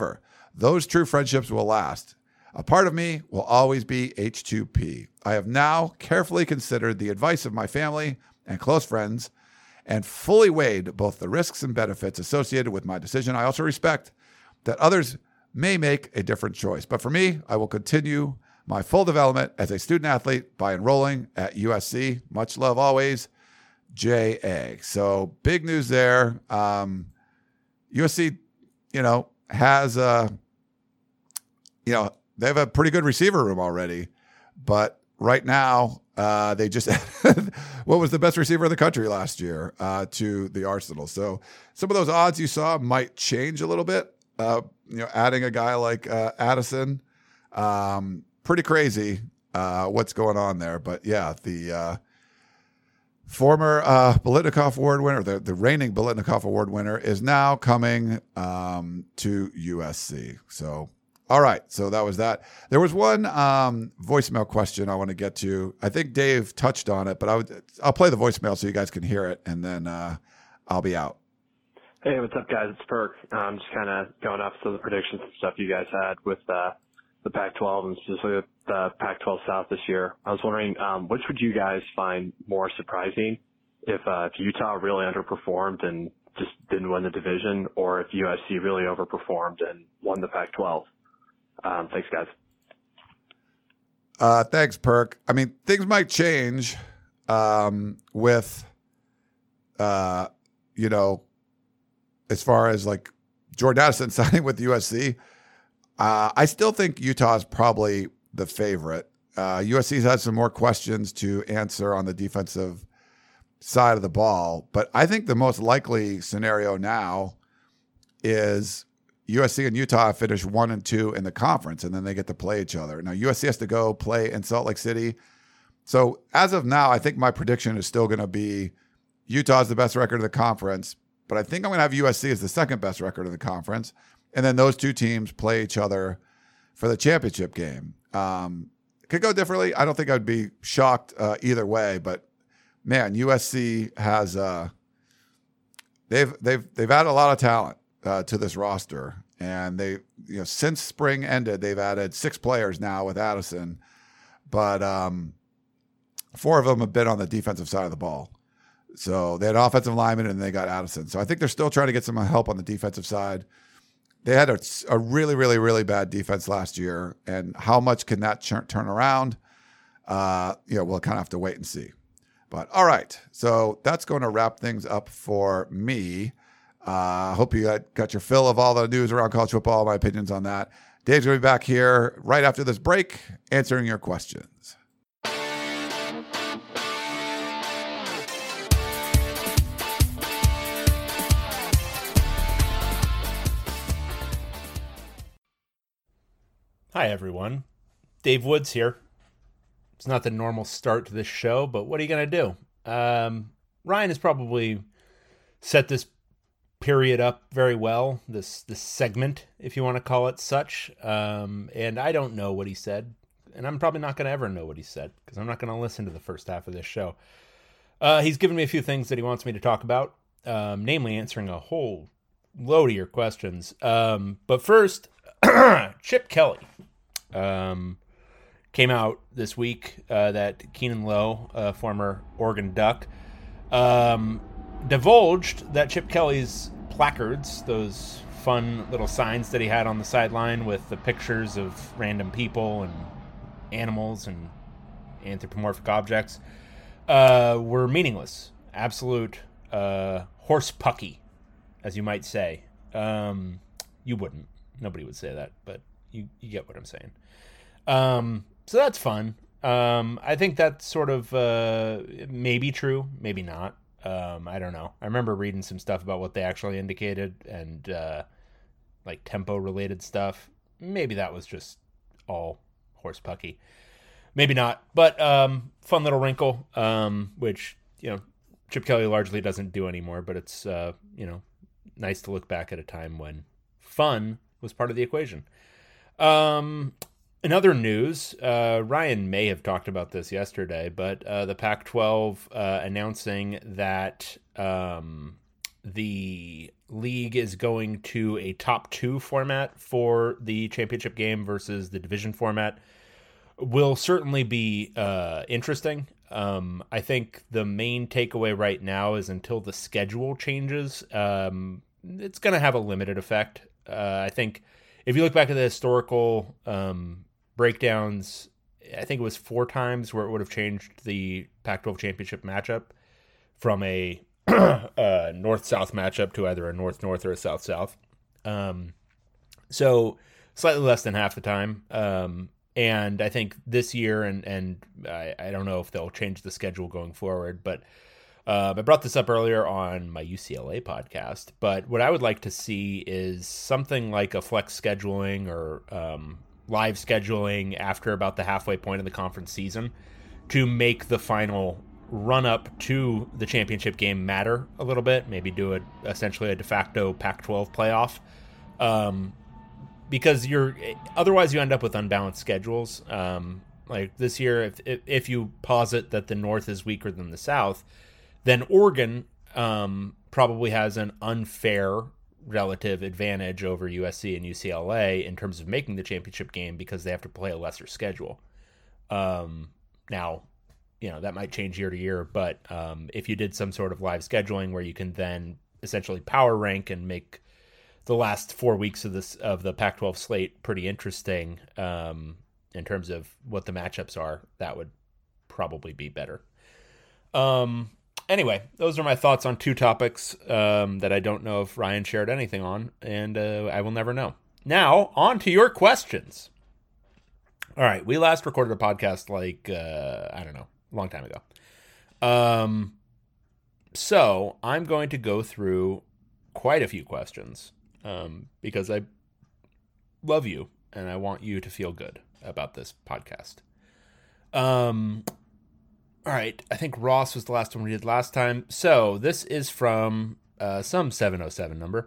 those true friendships will last. A part of me will always be H two P. I have now carefully considered the advice of my family and close friends and fully weighed both the risks and benefits associated with my decision. I also respect that others may make a different choice. But for me, I will continue my full development as a student athlete by enrolling at U S C. Much love always, J A. So big news there. Um, U S C, you know, has, uh, you know, they have a pretty good receiver room already. But right now, uh, they just what was the best receiver in the country last year uh, to the Arsenal. So some of those odds you saw might change a little bit. Uh, you know, adding a guy like uh, Addison, um, pretty crazy uh, what's going on there. But yeah, the uh, former uh, Biletnikoff Award winner, the, the reigning Biletnikoff Award winner, is now coming um, to U S C. So, all right. So that was that. There was one um, voicemail question I want to get to. I think Dave touched on it, but I would, I'll play the voicemail so you guys can hear it, and then uh, I'll be out. Hey, what's up, guys? It's Perk. I'm just kind of going off some of the predictions and stuff you guys had with uh, the Pac twelve and specifically the Pac twelve South this year. I was wondering, um, which would you guys find more surprising, if, uh, if Utah really underperformed and just didn't win the division, or if U S C really overperformed and won the Pac twelve? Um, thanks, guys. Uh, thanks, Perk. I mean, things might change um, with, uh, you know, as far as like Jordan Addison signing with U S C. Uh, I still think Utah is probably the favorite. Uh, U S C's had some more questions to answer on the defensive side of the ball, but I think the most likely scenario now is U S C and Utah finish one and two in the conference, and then they get to play each other. Now, U S C has to go play in Salt Lake City. So as of now, I think my prediction is still going to be Utah's the best record of the conference, but I think I'm going to have U S C as the second best record of the conference. And then those two teams play each other for the championship game. Um, it could go differently. I don't think I'd be shocked uh, either way, but man, U S C has, uh, they've, they've, they've added a lot of talent uh, to this roster. And they, you know, since spring ended, they've added six players now with Addison, but um, four of them have been on the defensive side of the ball. So they had offensive linemen and they got Addison. So I think they're still trying to get some help on the defensive side. They had a, a really, really, really bad defense last year. And how much can that ch- turn around? Uh, you know, we'll kind of have to wait and see. But all right. So that's going to wrap things up for me. I uh, hope you got, got your fill of all the news around college football, my opinions on that. Dave's going to be back here right after this break answering your questions. Hi, everyone. Dave Woods here. It's not the normal start to this show, but what are you going to do? Um, Ryan has probably set this period up very well, this this segment, if you want to call it such. Um, and I don't know what he said, and I'm probably not going to ever know what he said, because I'm not going to listen to the first half of this show. Uh, he's given me a few things that he wants me to talk about, um, namely answering a whole load of your questions. Um, but first, Chip Kelly um, came out this week uh, that Keenan Lowe, uh, former Oregon Duck, um, divulged that Chip Kelly's placards, those fun little signs that he had on the sideline with the pictures of random people and animals and anthropomorphic objects, uh, were meaningless. Absolute uh, horse pucky, as you might say. Um, you wouldn't. Nobody would say that, but you, you get what I'm saying. Um, so that's fun. Um, I think that's sort of uh, maybe true, maybe not. Um, I don't know. I remember reading some stuff about what they actually indicated and uh, like tempo related stuff. Maybe that was just all horse pucky. Maybe not. But um, fun little wrinkle, um, which, you know, Chip Kelly largely doesn't do anymore. But it's, uh, you know, nice to look back at a time when fun was part of the equation. Um, in other news, uh, Ryan may have talked about this yesterday, but uh, the Pac twelve uh, announcing that um, the league is going to a top two format for the championship game versus the division format will certainly be uh, interesting. Um, I think the main takeaway right now is until the schedule changes, um, it's going to have a limited effect. Uh, I think if you look back at the historical um, breakdowns, I think it was four times where it would have changed the Pac twelve championship matchup from a uh, north-south matchup to either a north-north or a south-south. Um, so slightly less than half the time. Um, and I think this year, and and I, I don't know if they'll change the schedule going forward, but uh, I brought this up earlier on my U C L A podcast. But what I would like to see is something like a flex scheduling or um, live scheduling after about the halfway point of the conference season to make the final run up to the championship game matter a little bit, maybe do a essentially a de facto Pac twelve playoff. Um, because you're otherwise you end up with unbalanced schedules. Um, like this year, if, if, if you posit that the North is weaker than the South, then Oregon um, probably has an unfair relative advantage over U S C and U C L A in terms of making the championship game because they have to play a lesser schedule. Um, now, you know, that might change year to year, but um, if you did some sort of live scheduling where you can then essentially power rank and make the last four weeks of this of the Pac twelve slate pretty interesting um, in terms of what the matchups are, that would probably be better. Um, anyway, those are my thoughts on two topics um, that I don't know if Ryan shared anything on, and uh, I will never know. Now, on to your questions. All right, we last recorded a podcast like, uh, I don't know, a long time ago. Um, so I'm going to go through quite a few questions um, because I love you and I want you to feel good about this podcast. Um, all right, I think Ross was the last one we did last time. So this is from uh, some seven oh seven number.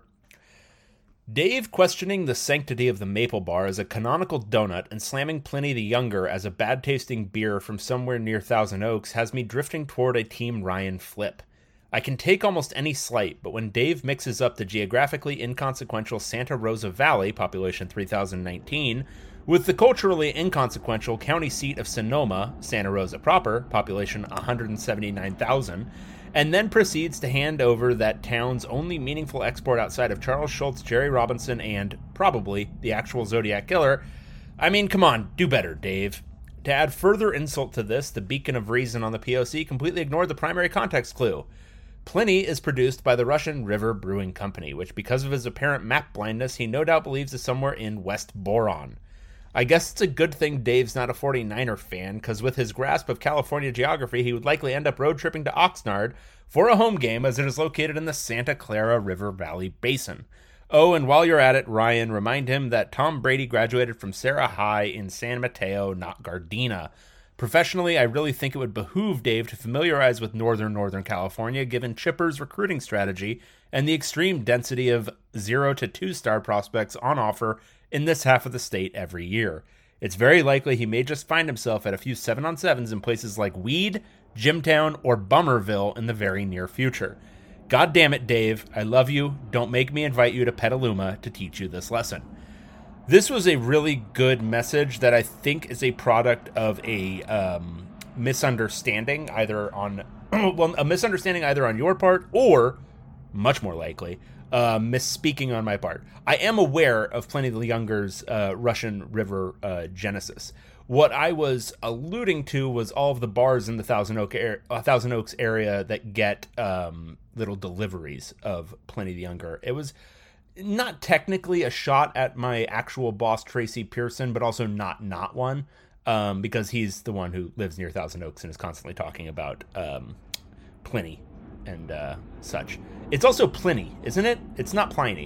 Dave questioning the sanctity of the Maple Bar as a canonical donut and slamming Pliny the Younger as a bad-tasting beer from somewhere near Thousand Oaks has me drifting toward a Team Ryan flip. I can take almost any slight, but when Dave mixes up the geographically inconsequential Santa Rosa Valley, population three thousand nineteen, with the culturally inconsequential county seat of Sonoma, Santa Rosa proper, population one hundred seventy-nine thousand, and then proceeds to hand over that town's only meaningful export outside of Charles Schultz, Jerry Robinson, and, probably, the actual Zodiac Killer. I mean, come on, do better, Dave. To add further insult to this, the beacon of reason on the P O C completely ignored the primary context clue. Pliny is produced by the Russian River Brewing Company, which, because of his apparent map blindness, he no doubt believes is somewhere in West Boron. I guess it's a good thing Dave's not a forty-niner fan, because with his grasp of California geography, he would likely end up road tripping to Oxnard for a home game, as it is located in the Santa Clara River Valley Basin. Oh, and while you're at it, Ryan, remind him that Tom Brady graduated from Sarah High in San Mateo, not Gardena. Professionally, I really think it would behoove Dave to familiarize with northern Northern California, given Chipper's recruiting strategy and the extreme density of zero to two-star prospects on offer in this half of the state every year. It's very likely he may just find himself at a few seven-on-sevens in places like Weed, Jimtown, or Bummerville in the very near future. God damn it, Dave. I love you. Don't make me invite you to Petaluma to teach you this lesson. This was a really good message that I think is a product of a um, misunderstanding, either on well, a misunderstanding either on your part or, much more likely, uh, misspeaking on my part. I am aware of Pliny the Younger's uh, Russian River uh, genesis. What I was alluding to was all of the bars in the Thousand, Oak er- uh, Thousand Oaks area that get um, little deliveries of Pliny the Younger. It was not technically a shot at my actual boss, Tracy Pearson, but also not not one, um, because he's the one who lives near Thousand Oaks and is constantly talking about um, Pliny and uh, such. It's also Pliny, isn't it? It's not Pliny,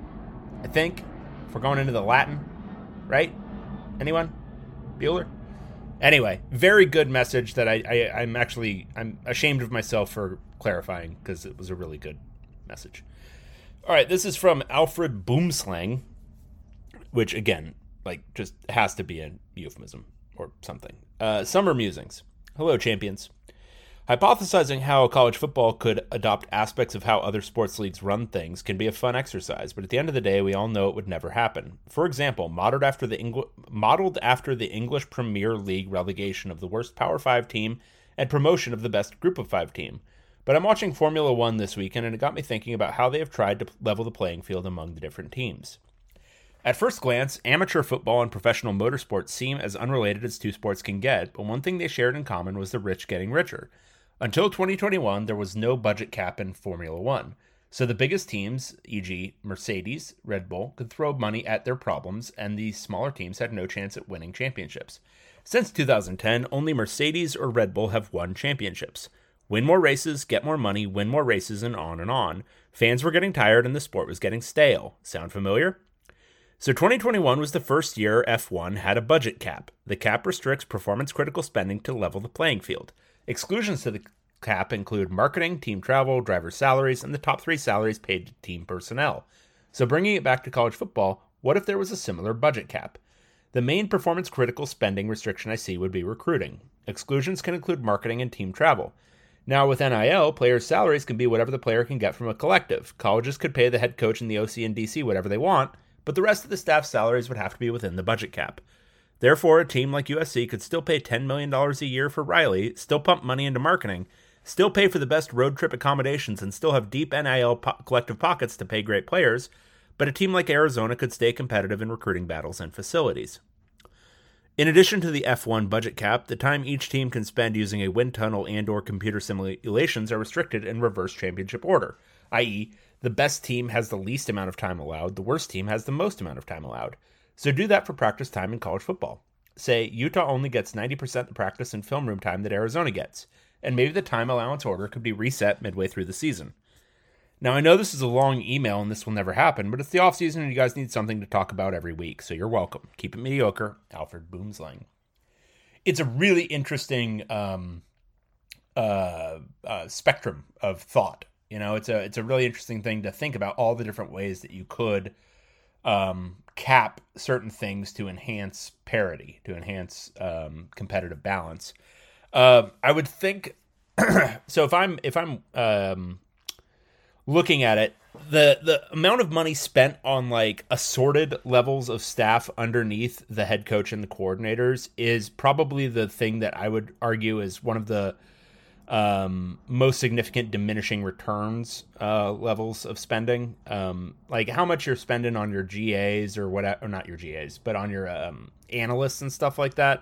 I think, if we're going into the Latin, right? Anyone? Bueller? Anyway, very good message that I, I, I'm actually, I'm ashamed of myself for clarifying, because it was a really good message. All right, this is from Alfred Boomslang, which, again, like, just has to be a euphemism or something. Uh, Summer Musings. Hello, champions. Hypothesizing how college football could adopt aspects of how other sports leagues run things can be a fun exercise, but at the end of the day, we all know it would never happen. For example, modeled after the, Engl- modeled after the English Premier League relegation of the worst Power five team and promotion of the best Group of five team. But I'm watching Formula One this weekend, and it got me thinking about how they have tried to level the playing field among the different teams. At first glance, amateur football and professional motorsports seem as unrelated as two sports can get, but one thing they shared in common was the rich getting richer. Until twenty twenty-one, there was no budget cap in Formula One, so the biggest teams, for example. Mercedes, Red Bull, could throw money at their problems, and the smaller teams had no chance at winning championships. Since two thousand ten, only Mercedes or Red Bull have won championships. Win more races, get more money, win more races, and on and on. Fans were getting tired and the sport was getting stale. Sound familiar? So twenty twenty-one was the first year F one had a budget cap. The cap restricts performance-critical spending to level the playing field. Exclusions to the cap include marketing, team travel, driver salaries, and the top three salaries paid to team personnel. So bringing it back to college football, what if there was a similar budget cap? The main performance-critical spending restriction I see would be recruiting. Exclusions can include marketing and team travel. Now with N I L, players' salaries can be whatever the player can get from a collective. Colleges could pay the head coach and the O C and D C whatever they want, but the rest of the staff's salaries would have to be within the budget cap. Therefore, a team like U S C could still pay ten million dollars a year for Riley, still pump money into marketing, still pay for the best road trip accommodations, and still have deep N I L po- collective pockets to pay great players, but a team like Arizona could stay competitive in recruiting battles and facilities. In addition to the F one budget cap, the time each team can spend using a wind tunnel and or computer simulations are restricted in reverse championship order, that is, the best team has the least amount of time allowed, the worst team has the most amount of time allowed. So do that for practice time in college football. Say Utah only gets ninety percent the practice and film room time that Arizona gets, and maybe the time allowance order could be reset midway through the season. Now, I know this is a long email and this will never happen, but it's the offseason and you guys need something to talk about every week, so you're welcome. Keep it mediocre, Alfred Boomslang. It's a really interesting um, uh, uh, spectrum of thought. You know, it's a it's a really interesting thing to think about all the different ways that you could um, cap certain things to enhance parity, to enhance um, competitive balance. Uh, I would think so. If I'm if I'm um, looking at it, the the amount of money spent on like assorted levels of staff underneath the head coach and the coordinators is probably the thing that I would argue is one of the um, most significant diminishing returns uh, levels of spending. Um, like how much you're spending on your G As or whatever, or not your G As, but on your um, analysts and stuff like that.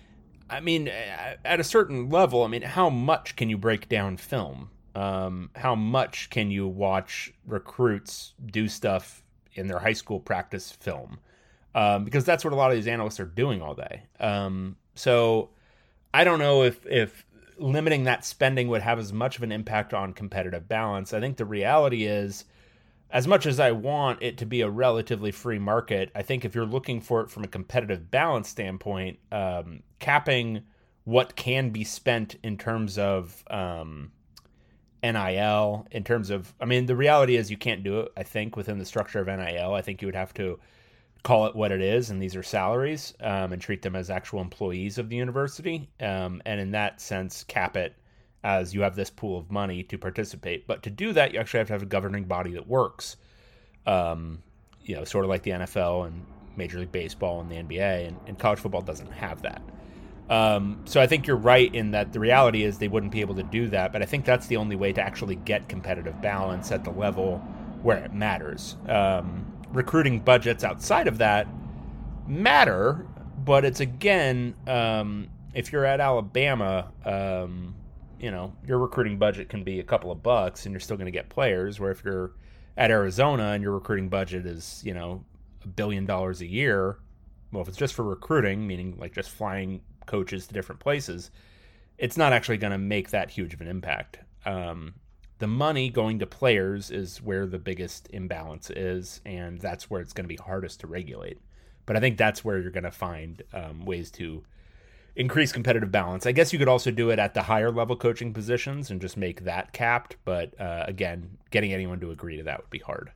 I mean, at a certain level, I mean, how much can you break down film? Um, how much can you watch recruits do stuff in their high school practice film? Um, because that's what a lot of these analysts are doing all day. Um, so I don't know if, if limiting that spending would have as much of an impact on competitive balance. I think the reality is, as much as I want it to be a relatively free market, I think if you're looking for it from a competitive balance standpoint, um, capping what can be spent in terms of um, N I L, in terms of, I mean, the reality is you can't do it, I think, within the structure of N I L. I think you would have to call it what it is, and these are salaries, um, and treat them as actual employees of the university. Um, and in that sense, cap it as you have this pool of money to participate. But to do that, you actually have to have a governing body that works, um, you know, sort of like the N F L and Major League Baseball and the N B A, and, and college football doesn't have that. Um, so I think you're right in that the reality is they wouldn't be able to do that, but I think that's the only way to actually get competitive balance at the level where it matters. Um, recruiting budgets outside of that matter, but it's again, um, if you're at Alabama, um, you know, your recruiting budget can be a couple of bucks and you're still going to get players, where if you're at Arizona and your recruiting budget is, you know, a billion dollars a year, well, if it's just for recruiting, meaning like just flying coaches to different places, it's not actually going to make that huge of an impact. Um, the money going to players is where the biggest imbalance is, and that's where it's going to be hardest to regulate. But I think that's where you're going to find um, ways to increase competitive balance. I guess you could also do it at the higher level coaching positions and just make that capped. But uh, again, getting anyone to agree to that would be hard.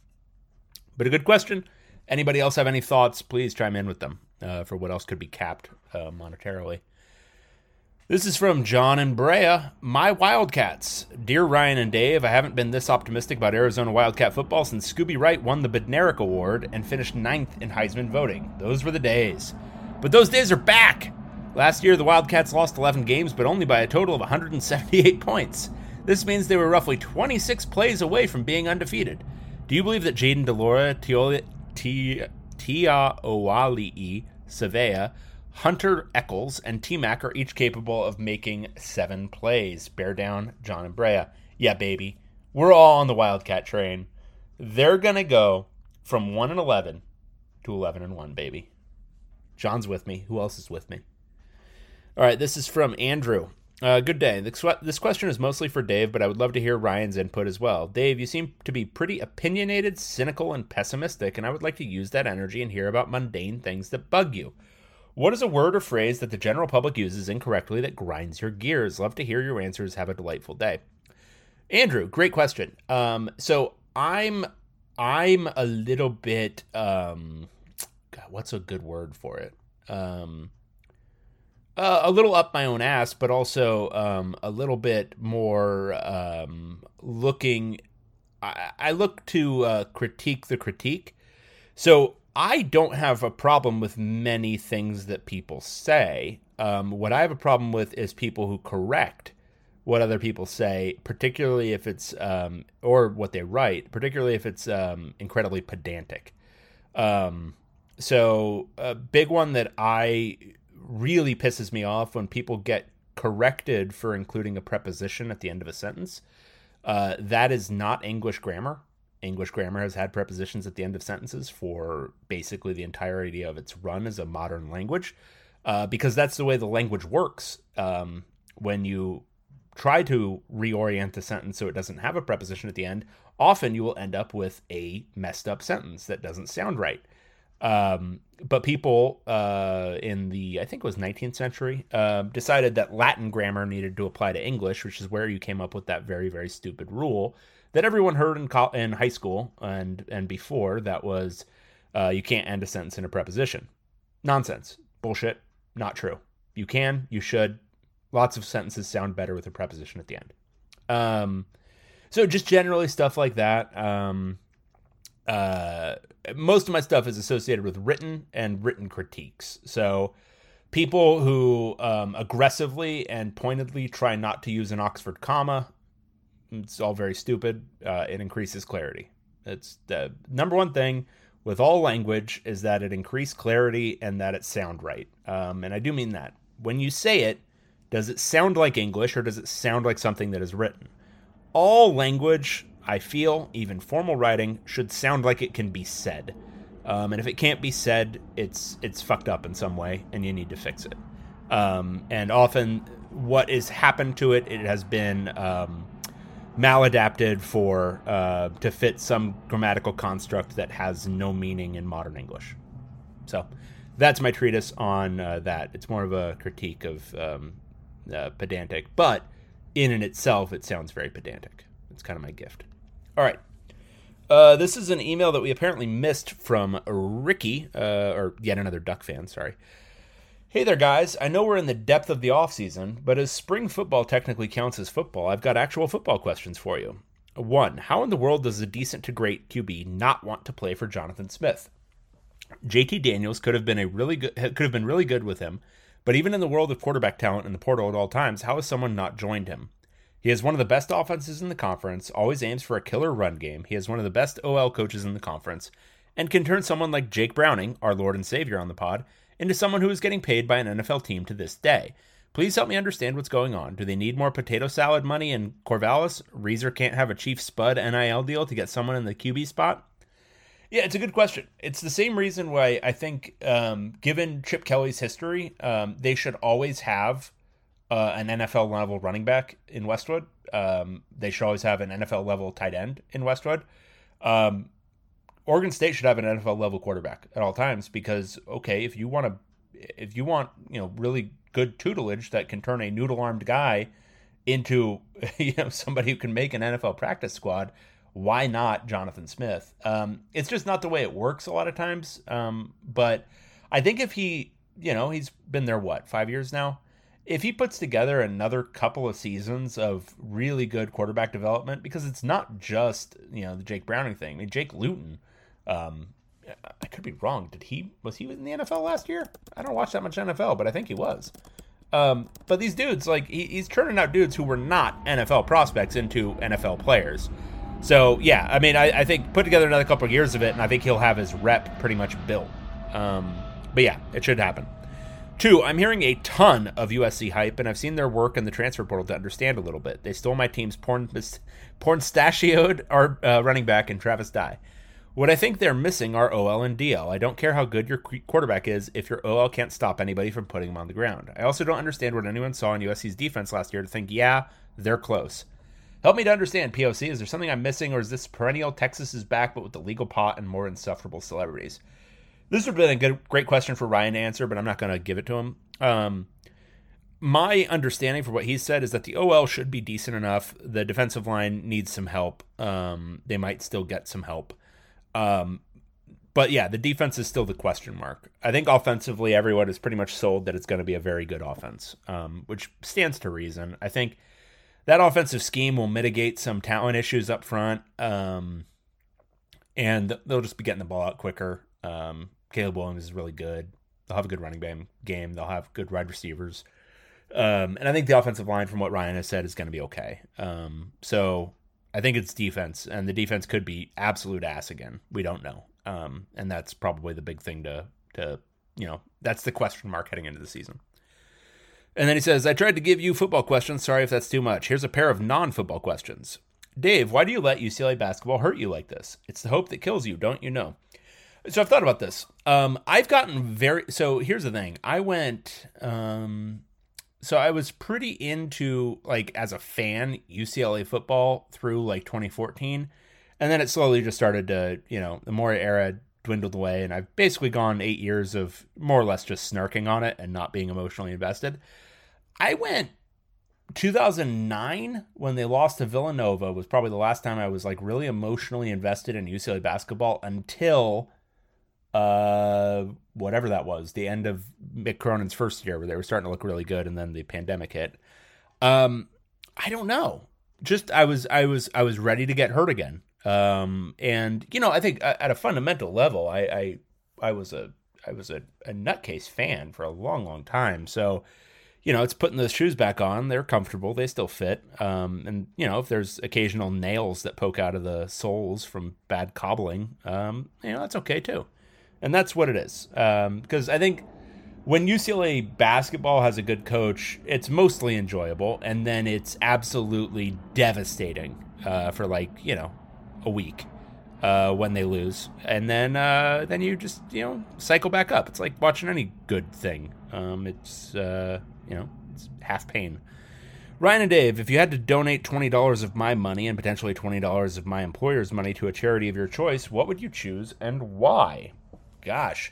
But a good question. Anybody else have any thoughts? Please chime in with them uh, for what else could be capped uh, monetarily. This is from John and Brea. My Wildcats. Dear Ryan and Dave, I haven't been this optimistic about Arizona Wildcat football since Scooby Wright won the Bednarik Award and finished ninth in Heisman voting. Those were the days. But those days are back! Last year, the Wildcats lost eleven games, but only by a total of one hundred seventy-eight points. This means they were roughly twenty-six plays away from being undefeated. Do you believe that Jaden Delora, Tiaoalii Savea, Hunter Eccles, and T-Mac are each capable of making seven plays? Bear down, John and Brea. Yeah, baby. We're all on the Wildcat train. They're going to go from one and eleven to eleven and one, baby. John's with me. Who else is with me? All right, this is from Andrew. Uh, good day. This question is mostly for Dave, but I would love to hear Ryan's input as well. Dave, you seem to be pretty opinionated, cynical, and pessimistic, and I would like to use that energy and hear about mundane things that bug you. What is a word or phrase that the general public uses incorrectly that grinds your gears? Love to hear your answers. Have a delightful day. Andrew, great question. Um, so I'm I'm a little bit um, God, what's a good word for it? Um, uh, a little up my own ass, but also um, a little bit more um, looking. I, I look to uh, critique the critique. So I don't have a problem with many things that people say. Um, what I have a problem with is people who correct what other people say, particularly if it's, um, or what they write, particularly if it's um, incredibly pedantic. Um, so a big one that I really pisses me off when people get corrected for including a preposition at the end of a sentence. Uh, that is not English grammar. English grammar has had prepositions at the end of sentences for basically the entirety of its run as a modern language, uh, because that's the way the language works. Um, when you try to reorient the sentence so it doesn't have a preposition at the end, often you will end up with a messed up sentence that doesn't sound right. Um, but people uh, in the, I think it was nineteenth century, uh, decided that Latin grammar needed to apply to English, which is where you came up with that very, very stupid rule that everyone heard in co- in high school and and before, that was uh, you can't end a sentence in a preposition. Nonsense. Bullshit. Not true. You can. You should. Lots of sentences sound better with a preposition at the end. Um, so just generally stuff like that. Um, uh, most of my stuff is associated with written and written critiques. So people who um, aggressively and pointedly try not to use an Oxford comma, it's all very stupid. Uh, it increases clarity. It's the number one thing with all language is that it increase clarity and that it sound right. Um, and I do mean that. When you say it, does it sound like English or does it sound like something that is written? All language, I feel, even formal writing, should sound like it can be said. Um, and if it can't be said, it's it's fucked up in some way and you need to fix it. Um, and often what has happened to it, it has been Um, maladapted for uh, to fit some grammatical construct that has no meaning in modern English. So that's my treatise on uh, that. It's more of a critique of um, uh, pedantic, but in and itself, it sounds very pedantic. It's kind of my gift. All right. Uh, this is an email that we apparently missed from Ricky, uh, or yet another Duck fan, sorry. Hey there, guys. I know we're in the depth of the offseason, but as spring football technically counts as football, I've got actual football questions for you. One, how in the world does a decent to great Q B not want to play for Jonathan Smith? J T Daniels could have been a really good, could have been really good with him, but even in the world of quarterback talent in the portal at all times, how has someone not joined him? He has one of the best offenses in the conference, always aims for a killer run game. He has one of the best O L coaches in the conference, and can turn someone like Jake Browning, our Lord and Savior on the pod, into someone who is getting paid by an N F L team to this day. Please help me understand what's going on. Do they need more potato salad money in Corvallis? Reeser can't have a Chief Spud N I L deal to get someone in the Q B spot? Yeah, it's a good question. It's the same reason why I think, um, given Chip Kelly's history, um, they should always have uh, an N F L level running back in Westwood. Um, they should always have an N F L level tight end in Westwood. Um, Oregon State should have an N F L level quarterback at all times because, okay, if you want to, if you want, you know, really good tutelage that can turn a noodle-armed guy into, you know, somebody who can make an N F L practice squad, why not Jonathan Smith? Um, it's just not the way it works a lot of times. Um, but I think if he, you know, he's been there, what, five years now? if he puts together another couple of seasons of really good quarterback development, because it's not just, you know, the Jake Browning thing. I mean, Jake Luton, um, I could be wrong. Did he, was he in the N F L last year? I don't watch that much N F L, but I think he was. Um, but these dudes, like, he, he's turning out dudes who were not N F L prospects into N F L players. So, yeah, I mean, I, I think put together another couple of years of it, and I think he'll have his rep pretty much built. Um, but, yeah, it should happen. Two, I'm hearing a ton of U S C hype, and I've seen their work in the transfer portal to understand a little bit. They stole my team's porn, porn-stachioed uh, running back in Travis Dye. What I think they're missing are O L and D L. I don't care how good your quarterback is if your O L can't stop anybody from putting him on the ground. I also don't understand what anyone saw in U S C's defense last year to think, yeah, they're close. Help me to understand, P O C. Is there something I'm missing, or is this perennial Texas is back but with the legal pot and more insufferable celebrities? This would have been a good, great question for Ryan to answer, but I'm not going to give it to him. Um, my understanding for what he said is that the O L should be decent enough. The defensive line needs some help. Um, they might still get some help. Um, but yeah, the defense is still the question mark. I think offensively, everyone is pretty much sold that it's going to be a very good offense, um, which stands to reason. I think that offensive scheme will mitigate some talent issues up front, um, and they'll just be getting the ball out quicker. Um, Caleb Williams is really good. They'll have a good running game. They'll have good wide receivers. Um, and I think the offensive line, from what Ryan has said, is going to be okay. Um, so I think it's defense, and the defense could be absolute ass again. We don't know. Um, and that's probably the big thing to, to, you know, that's the question mark heading into the season. And then he says, I tried to give you football questions. Sorry if that's too much. Here's a pair of non-football questions. Dave, why do you let U C L A basketball hurt you like this? It's the hope that kills you, don't you know? So I've thought about this. Um, I've gotten very, so here's the thing. I went, um, so I was pretty into, like, as a fan, U C L A football through like twenty fourteen. And then it slowly just started to, you know, the Mora era dwindled away. And I've basically gone eight years of more or less just snarking on it and not being emotionally invested. I went two thousand nine when they lost to Villanova was probably the last time I was like really emotionally invested in U C L A basketball until uh whatever that was, the end of Mick Cronin's first year where they were starting to look really good, and then the pandemic hit. Um I don't know. Just I was I was I was ready to get hurt again. Um and you know, I think at a fundamental level I I, I was a I was a, a nutcase fan for a long, long time. So, you know, it's putting those shoes back on. They're comfortable. They still fit. Um, and, you know, if there's occasional nails that poke out of the soles from bad cobbling, um, you know, that's okay too. And that's what it is. Um, because I think when U C L A basketball has a good coach, it's mostly enjoyable. And then it's absolutely devastating uh, for like, you know, a week uh, when they lose. And then uh, then you just, you know, cycle back up. It's like watching any good thing. Um, it's, uh, you know, it's half pain. Ryan and Dave, if you had to donate twenty dollars of my money and potentially twenty dollars of my employer's money to a charity of your choice, what would you choose and why? Gosh.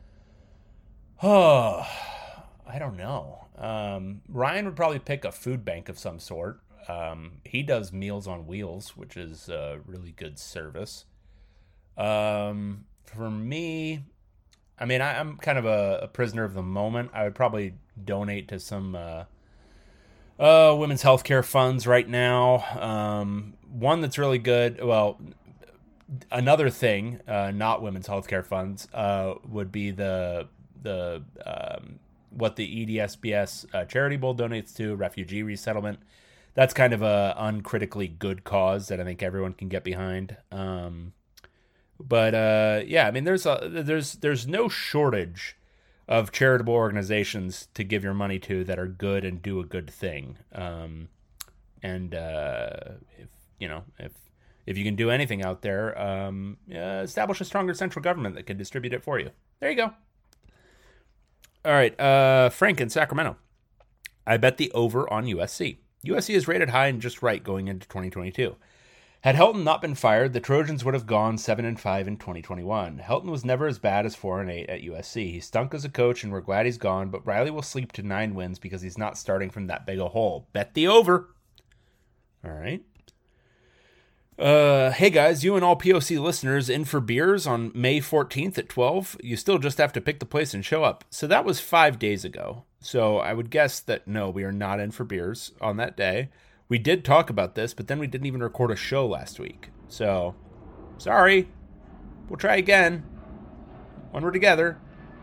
Oh, I don't know. Um, Ryan would probably pick a food bank of some sort. Um, he does Meals on Wheels, which is a really good service. Um, for me, I mean, I, I'm kind of a, a prisoner of the moment. I would probably donate to some uh, uh, women's healthcare funds right now. Um, one that's really good. Well, another thing, uh, not women's healthcare funds, uh, would be the the um, what the E D S B S uh, Charity Bowl donates to, refugee resettlement. That's kind of a uncritically good cause that I think everyone can get behind. Um, but uh, yeah, I mean, there's a, there's there's no shortage of charitable organizations to give your money to that are good and do a good thing. Um, and uh, if you know if if you can do anything out there, um, uh, establish a stronger central government that can distribute it for you. There you go. All right, uh, Frank in Sacramento. I bet the over on U S C. U S C is rated high and just right going into twenty twenty-two. Had Helton not been fired, the Trojans would have gone seven and five in twenty twenty-one. Helton was never as bad as four and eight at U S C. He stunk as a coach, and we're glad he's gone, but Riley will sleep to nine wins because he's not starting from that big a hole. Bet the over. All right. Uh, hey guys, you and all P O C listeners in for beers on May fourteenth at twelve. You still just have to pick the place and show up. So that was five days ago. So I would guess that no, we are not in for beers on that day. We did talk about this, but then we didn't even record a show last week. So, sorry. We'll try again when we're together.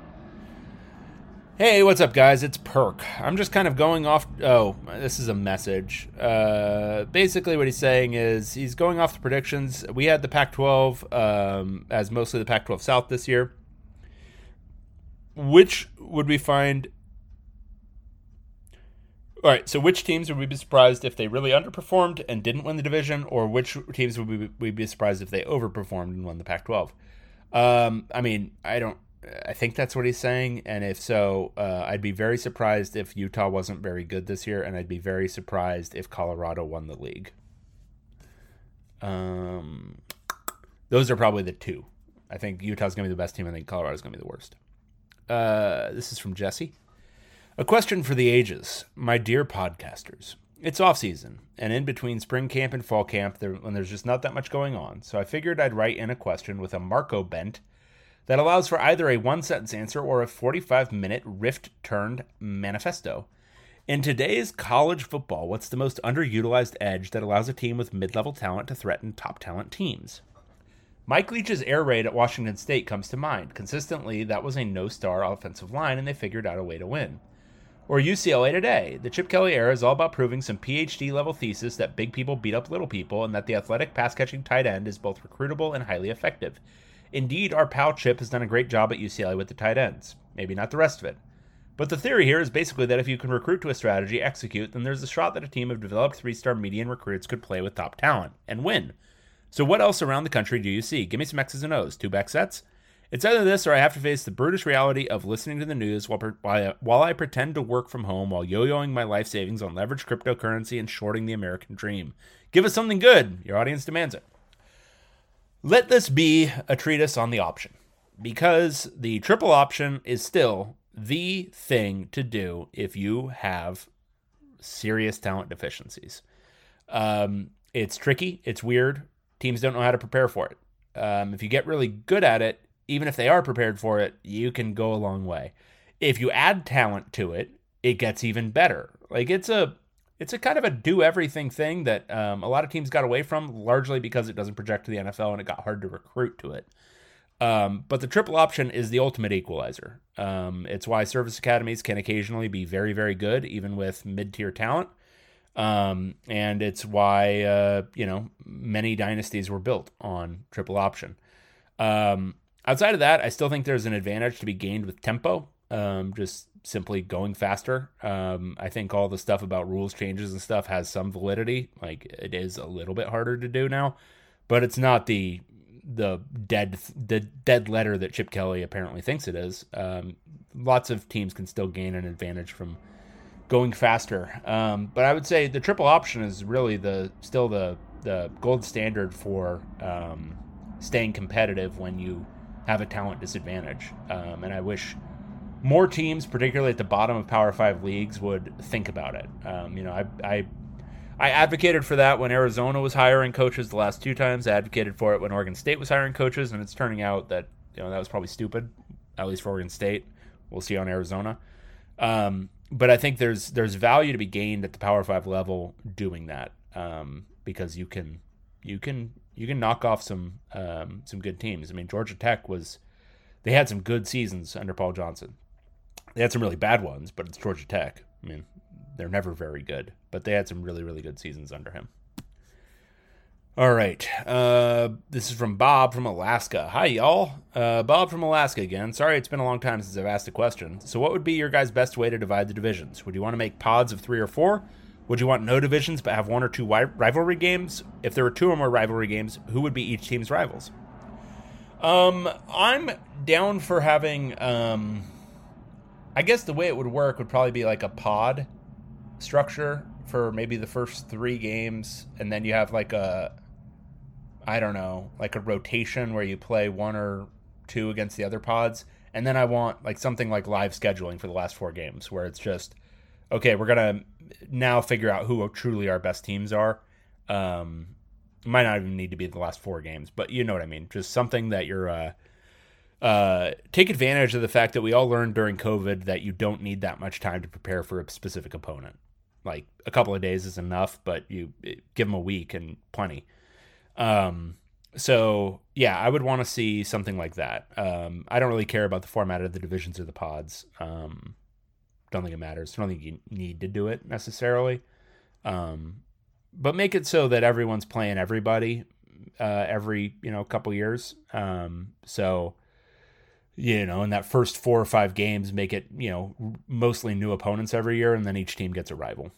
Hey, what's up, guys? It's Perk. I'm just kind of going off... Oh, this is a message. Uh, basically, what he's saying is he's going off the predictions. We had the Pac twelve um, as mostly the Pac twelve South this year. Which would we find... All right, so which teams would we be surprised if they really underperformed and didn't win the division, or which teams would we, we be surprised if they overperformed and won the Pac twelve? Um, I mean, I don't... I think that's what he's saying, and if so, uh, I'd be very surprised if Utah wasn't very good this year, and I'd be very surprised if Colorado won the league. Um, those are probably the two. I think Utah's going to be the best team. I think Colorado's going to be the worst. Uh, this is from Jesse. A question for the ages. My dear podcasters, it's off-season, and in between spring camp and fall camp, there, when there's just not that much going on, so I figured I'd write in a question with a Marco bent that allows for either a one-sentence answer or a forty-five minute rift-turned manifesto. In today's college football, what's the most underutilized edge that allows a team with mid-level talent to threaten top-talent teams? Mike Leach's air raid at Washington State comes to mind. Consistently, that was a no-star offensive line, and they figured out a way to win. Or U C L A today. The Chip Kelly era is all about proving some P H D-level thesis that big people beat up little people, and that the athletic pass-catching tight end is both recruitable and highly effective. Indeed, our pal Chip has done a great job at U C L A with the tight ends. Maybe not the rest of it. But the theory here is basically that if you can recruit to a strategy, execute, then there's a shot that a team of developed three-star median recruits could play with top talent and win. So what else around the country do you see? Give me some X's and O's. Two-back sets? It's either this or I have to face the brutish reality of listening to the news while, while I pretend to work from home while yo-yoing my life savings on leveraged cryptocurrency and shorting the American dream. Give us something good. Your audience demands it. Let this be a treatise on the option, because the triple option is still the thing to do if you have serious talent deficiencies. Um, it's tricky. It's weird. Teams don't know how to prepare for it. Um, if you get really good at it, even if they are prepared for it, you can go a long way. If you add talent to it, it gets even better. Like it's a... It's a kind of a do-everything thing that um, a lot of teams got away from, largely because it doesn't project to the N F L and it got hard to recruit to it. Um, but the triple option is the ultimate equalizer. Um, it's why service academies can occasionally be very, very good, even with mid-tier talent. Um, and it's why, uh, you know, many dynasties were built on triple option. Um, outside of that, I still think there's an advantage to be gained with tempo. Um, just simply going faster. Um, I think all the stuff about rules changes and stuff has some validity. Like it is a little bit harder to do now, but it's not the the dead the dead letter that Chip Kelly apparently thinks it is. Um, lots of teams can still gain an advantage from going faster. Um, but I would say the triple option is really the still the the gold standard for um, staying competitive when you have a talent disadvantage. Um, and I wish more teams, particularly at the bottom of Power Five leagues, would think about it. Um, you know, I, I I advocated for that when Arizona was hiring coaches the last two times. I advocated for it when Oregon State was hiring coaches, and it's turning out that you know that was probably stupid, at least for Oregon State. We'll see on Arizona. Um, but I think there's there's value to be gained at the Power Five level doing that um, because you can you can you can knock off some um, some good teams. I mean, Georgia Tech was they had some good seasons under Paul Johnson. They had some really bad ones, but it's Georgia Tech. I mean, they're never very good, but they had some really, really good seasons under him. All right. Uh, this is from Bob from Alaska. Hi, y'all. Uh, Bob from Alaska again. Sorry, it's been a long time since I've asked a question. So what would be your guys' best way to divide the divisions? Would you want to make pods of three or four? Would you want no divisions but have one or two wi- rivalry games? If there were two or more rivalry games, who would be each team's rivals? Um, I'm down for having... Um, I guess the way it would work would probably be like a pod structure for maybe the first three games, and then you have like a, I don't know, like a rotation where you play one or two against the other pods, and then I want like something like live scheduling for the last four games where it's just, okay, we're going to now figure out who truly our best teams are, um, It might not even need to be the last four games, but you know what I mean. Just something that you're uh, uh, take advantage of the fact that we all learned during COVID that you don't need that much time to prepare for a specific opponent. Like a couple of days is enough, but you give them a week and plenty. Um, so yeah, I would want to see something like that. Um, I don't really care about the format of the divisions or the pods. Um, don't think it matters. I don't think you need to do it necessarily. Um, but make it so that everyone's playing everybody, uh, every, you know, couple years. Um, so, you know, in that first four or five games, make it, you know, mostly new opponents every year, and then each team gets a rival.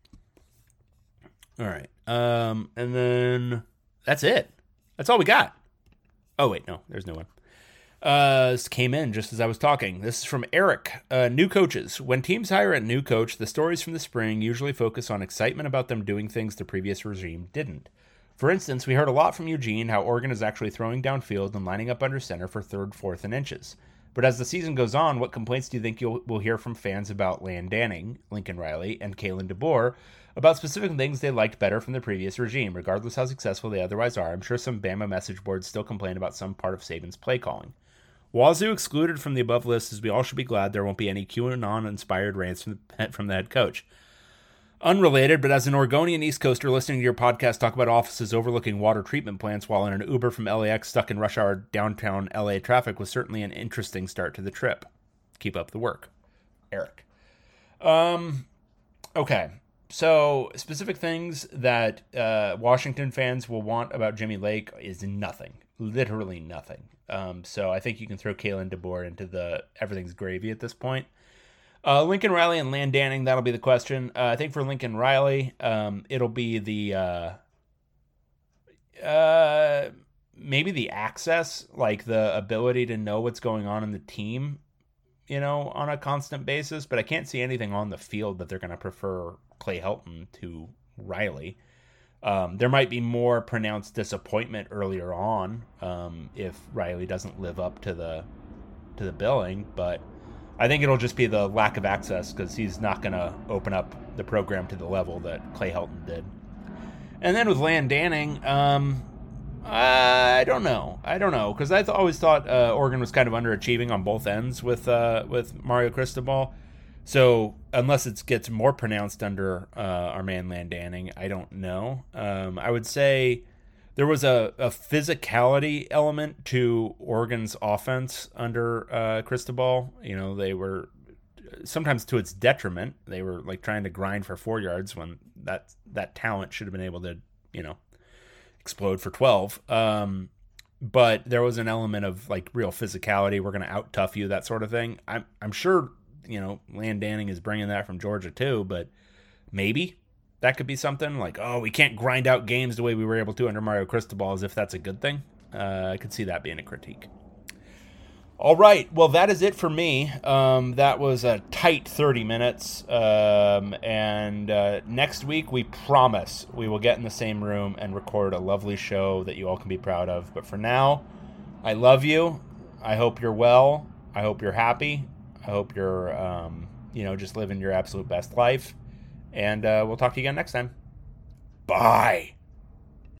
All right. Um, and then that's it. That's all we got. Oh, wait, no, there's no one. Uh, this came in just as I was talking. This is from Eric. Uh, new coaches. When teams hire a new coach, the stories from the spring usually focus on excitement about them doing things the previous regime didn't. For instance, we heard a lot from Eugene how Oregon is actually throwing downfield and lining up under center for third, fourth, and inches. But as the season goes on, what complaints do you think you'll will hear from fans about Landanning, Lincoln Riley, and Kalen DeBoer about specific things they liked better from the previous regime, regardless how successful they otherwise are? I'm sure some Bama message boards still complain about some part of Saban's play calling. Wazoo excluded from the above list, as we all should be glad there won't be any QAnon-inspired rants from the, from the head coach. Unrelated, but as an Oregonian East Coaster listening to your podcast talk about offices overlooking water treatment plants while in an Uber from L A X stuck in rush hour downtown L A traffic was certainly an interesting start to the trip. Keep up the work. Eric. Um, okay, so specific things that uh, Washington fans will want about Jimmy Lake is nothing. Literally nothing. Um, so I think you can throw Kalen DeBoer into the everything's gravy at this point. Uh, Lincoln Riley and Landanning, that'll be the question. Uh, I think for Lincoln Riley, um, it'll be the uh, uh, maybe the access, like the ability to know what's going on in the team, you know, on a constant basis. But I can't see anything on the field that they're going to prefer Clay Helton to Riley. Um, there might be more pronounced disappointment earlier on um, if Riley doesn't live up to the to the billing, but I think it'll just be the lack of access because he's not going to open up the program to the level that Clay Helton did. And then with Landanning, um, I don't know. I don't know because I th- always thought uh, Oregon was kind of underachieving on both ends with uh, with Mario Cristobal. So unless it gets more pronounced under uh, our man Landanning, I don't know. Um, I would say there was a, a physicality element to Oregon's offense under uh, Cristobal. You know, they were sometimes to its detriment. They were like trying to grind for four yards when that that talent should have been able to, you know, explode for twelve. Um, but there was an element of like real physicality. We're going to out tough you, that sort of thing. I'm I'm sure. You know, Landanning is bringing that from Georgia too, but maybe that could be something like, oh, we can't grind out games the way we were able to under Mario Cristobal, as if that's a good thing. Uh, I could see that being a critique. All right, well, that is it for me. Um, that was a tight thirty minutes, um, and uh, next week we promise we will get in the same room and record a lovely show that you all can be proud of. But for now, I love you. I hope you're well. I hope you're happy. I hope you're, um, you know, just living your absolute best life. And uh, we'll talk to you again next time. Bye.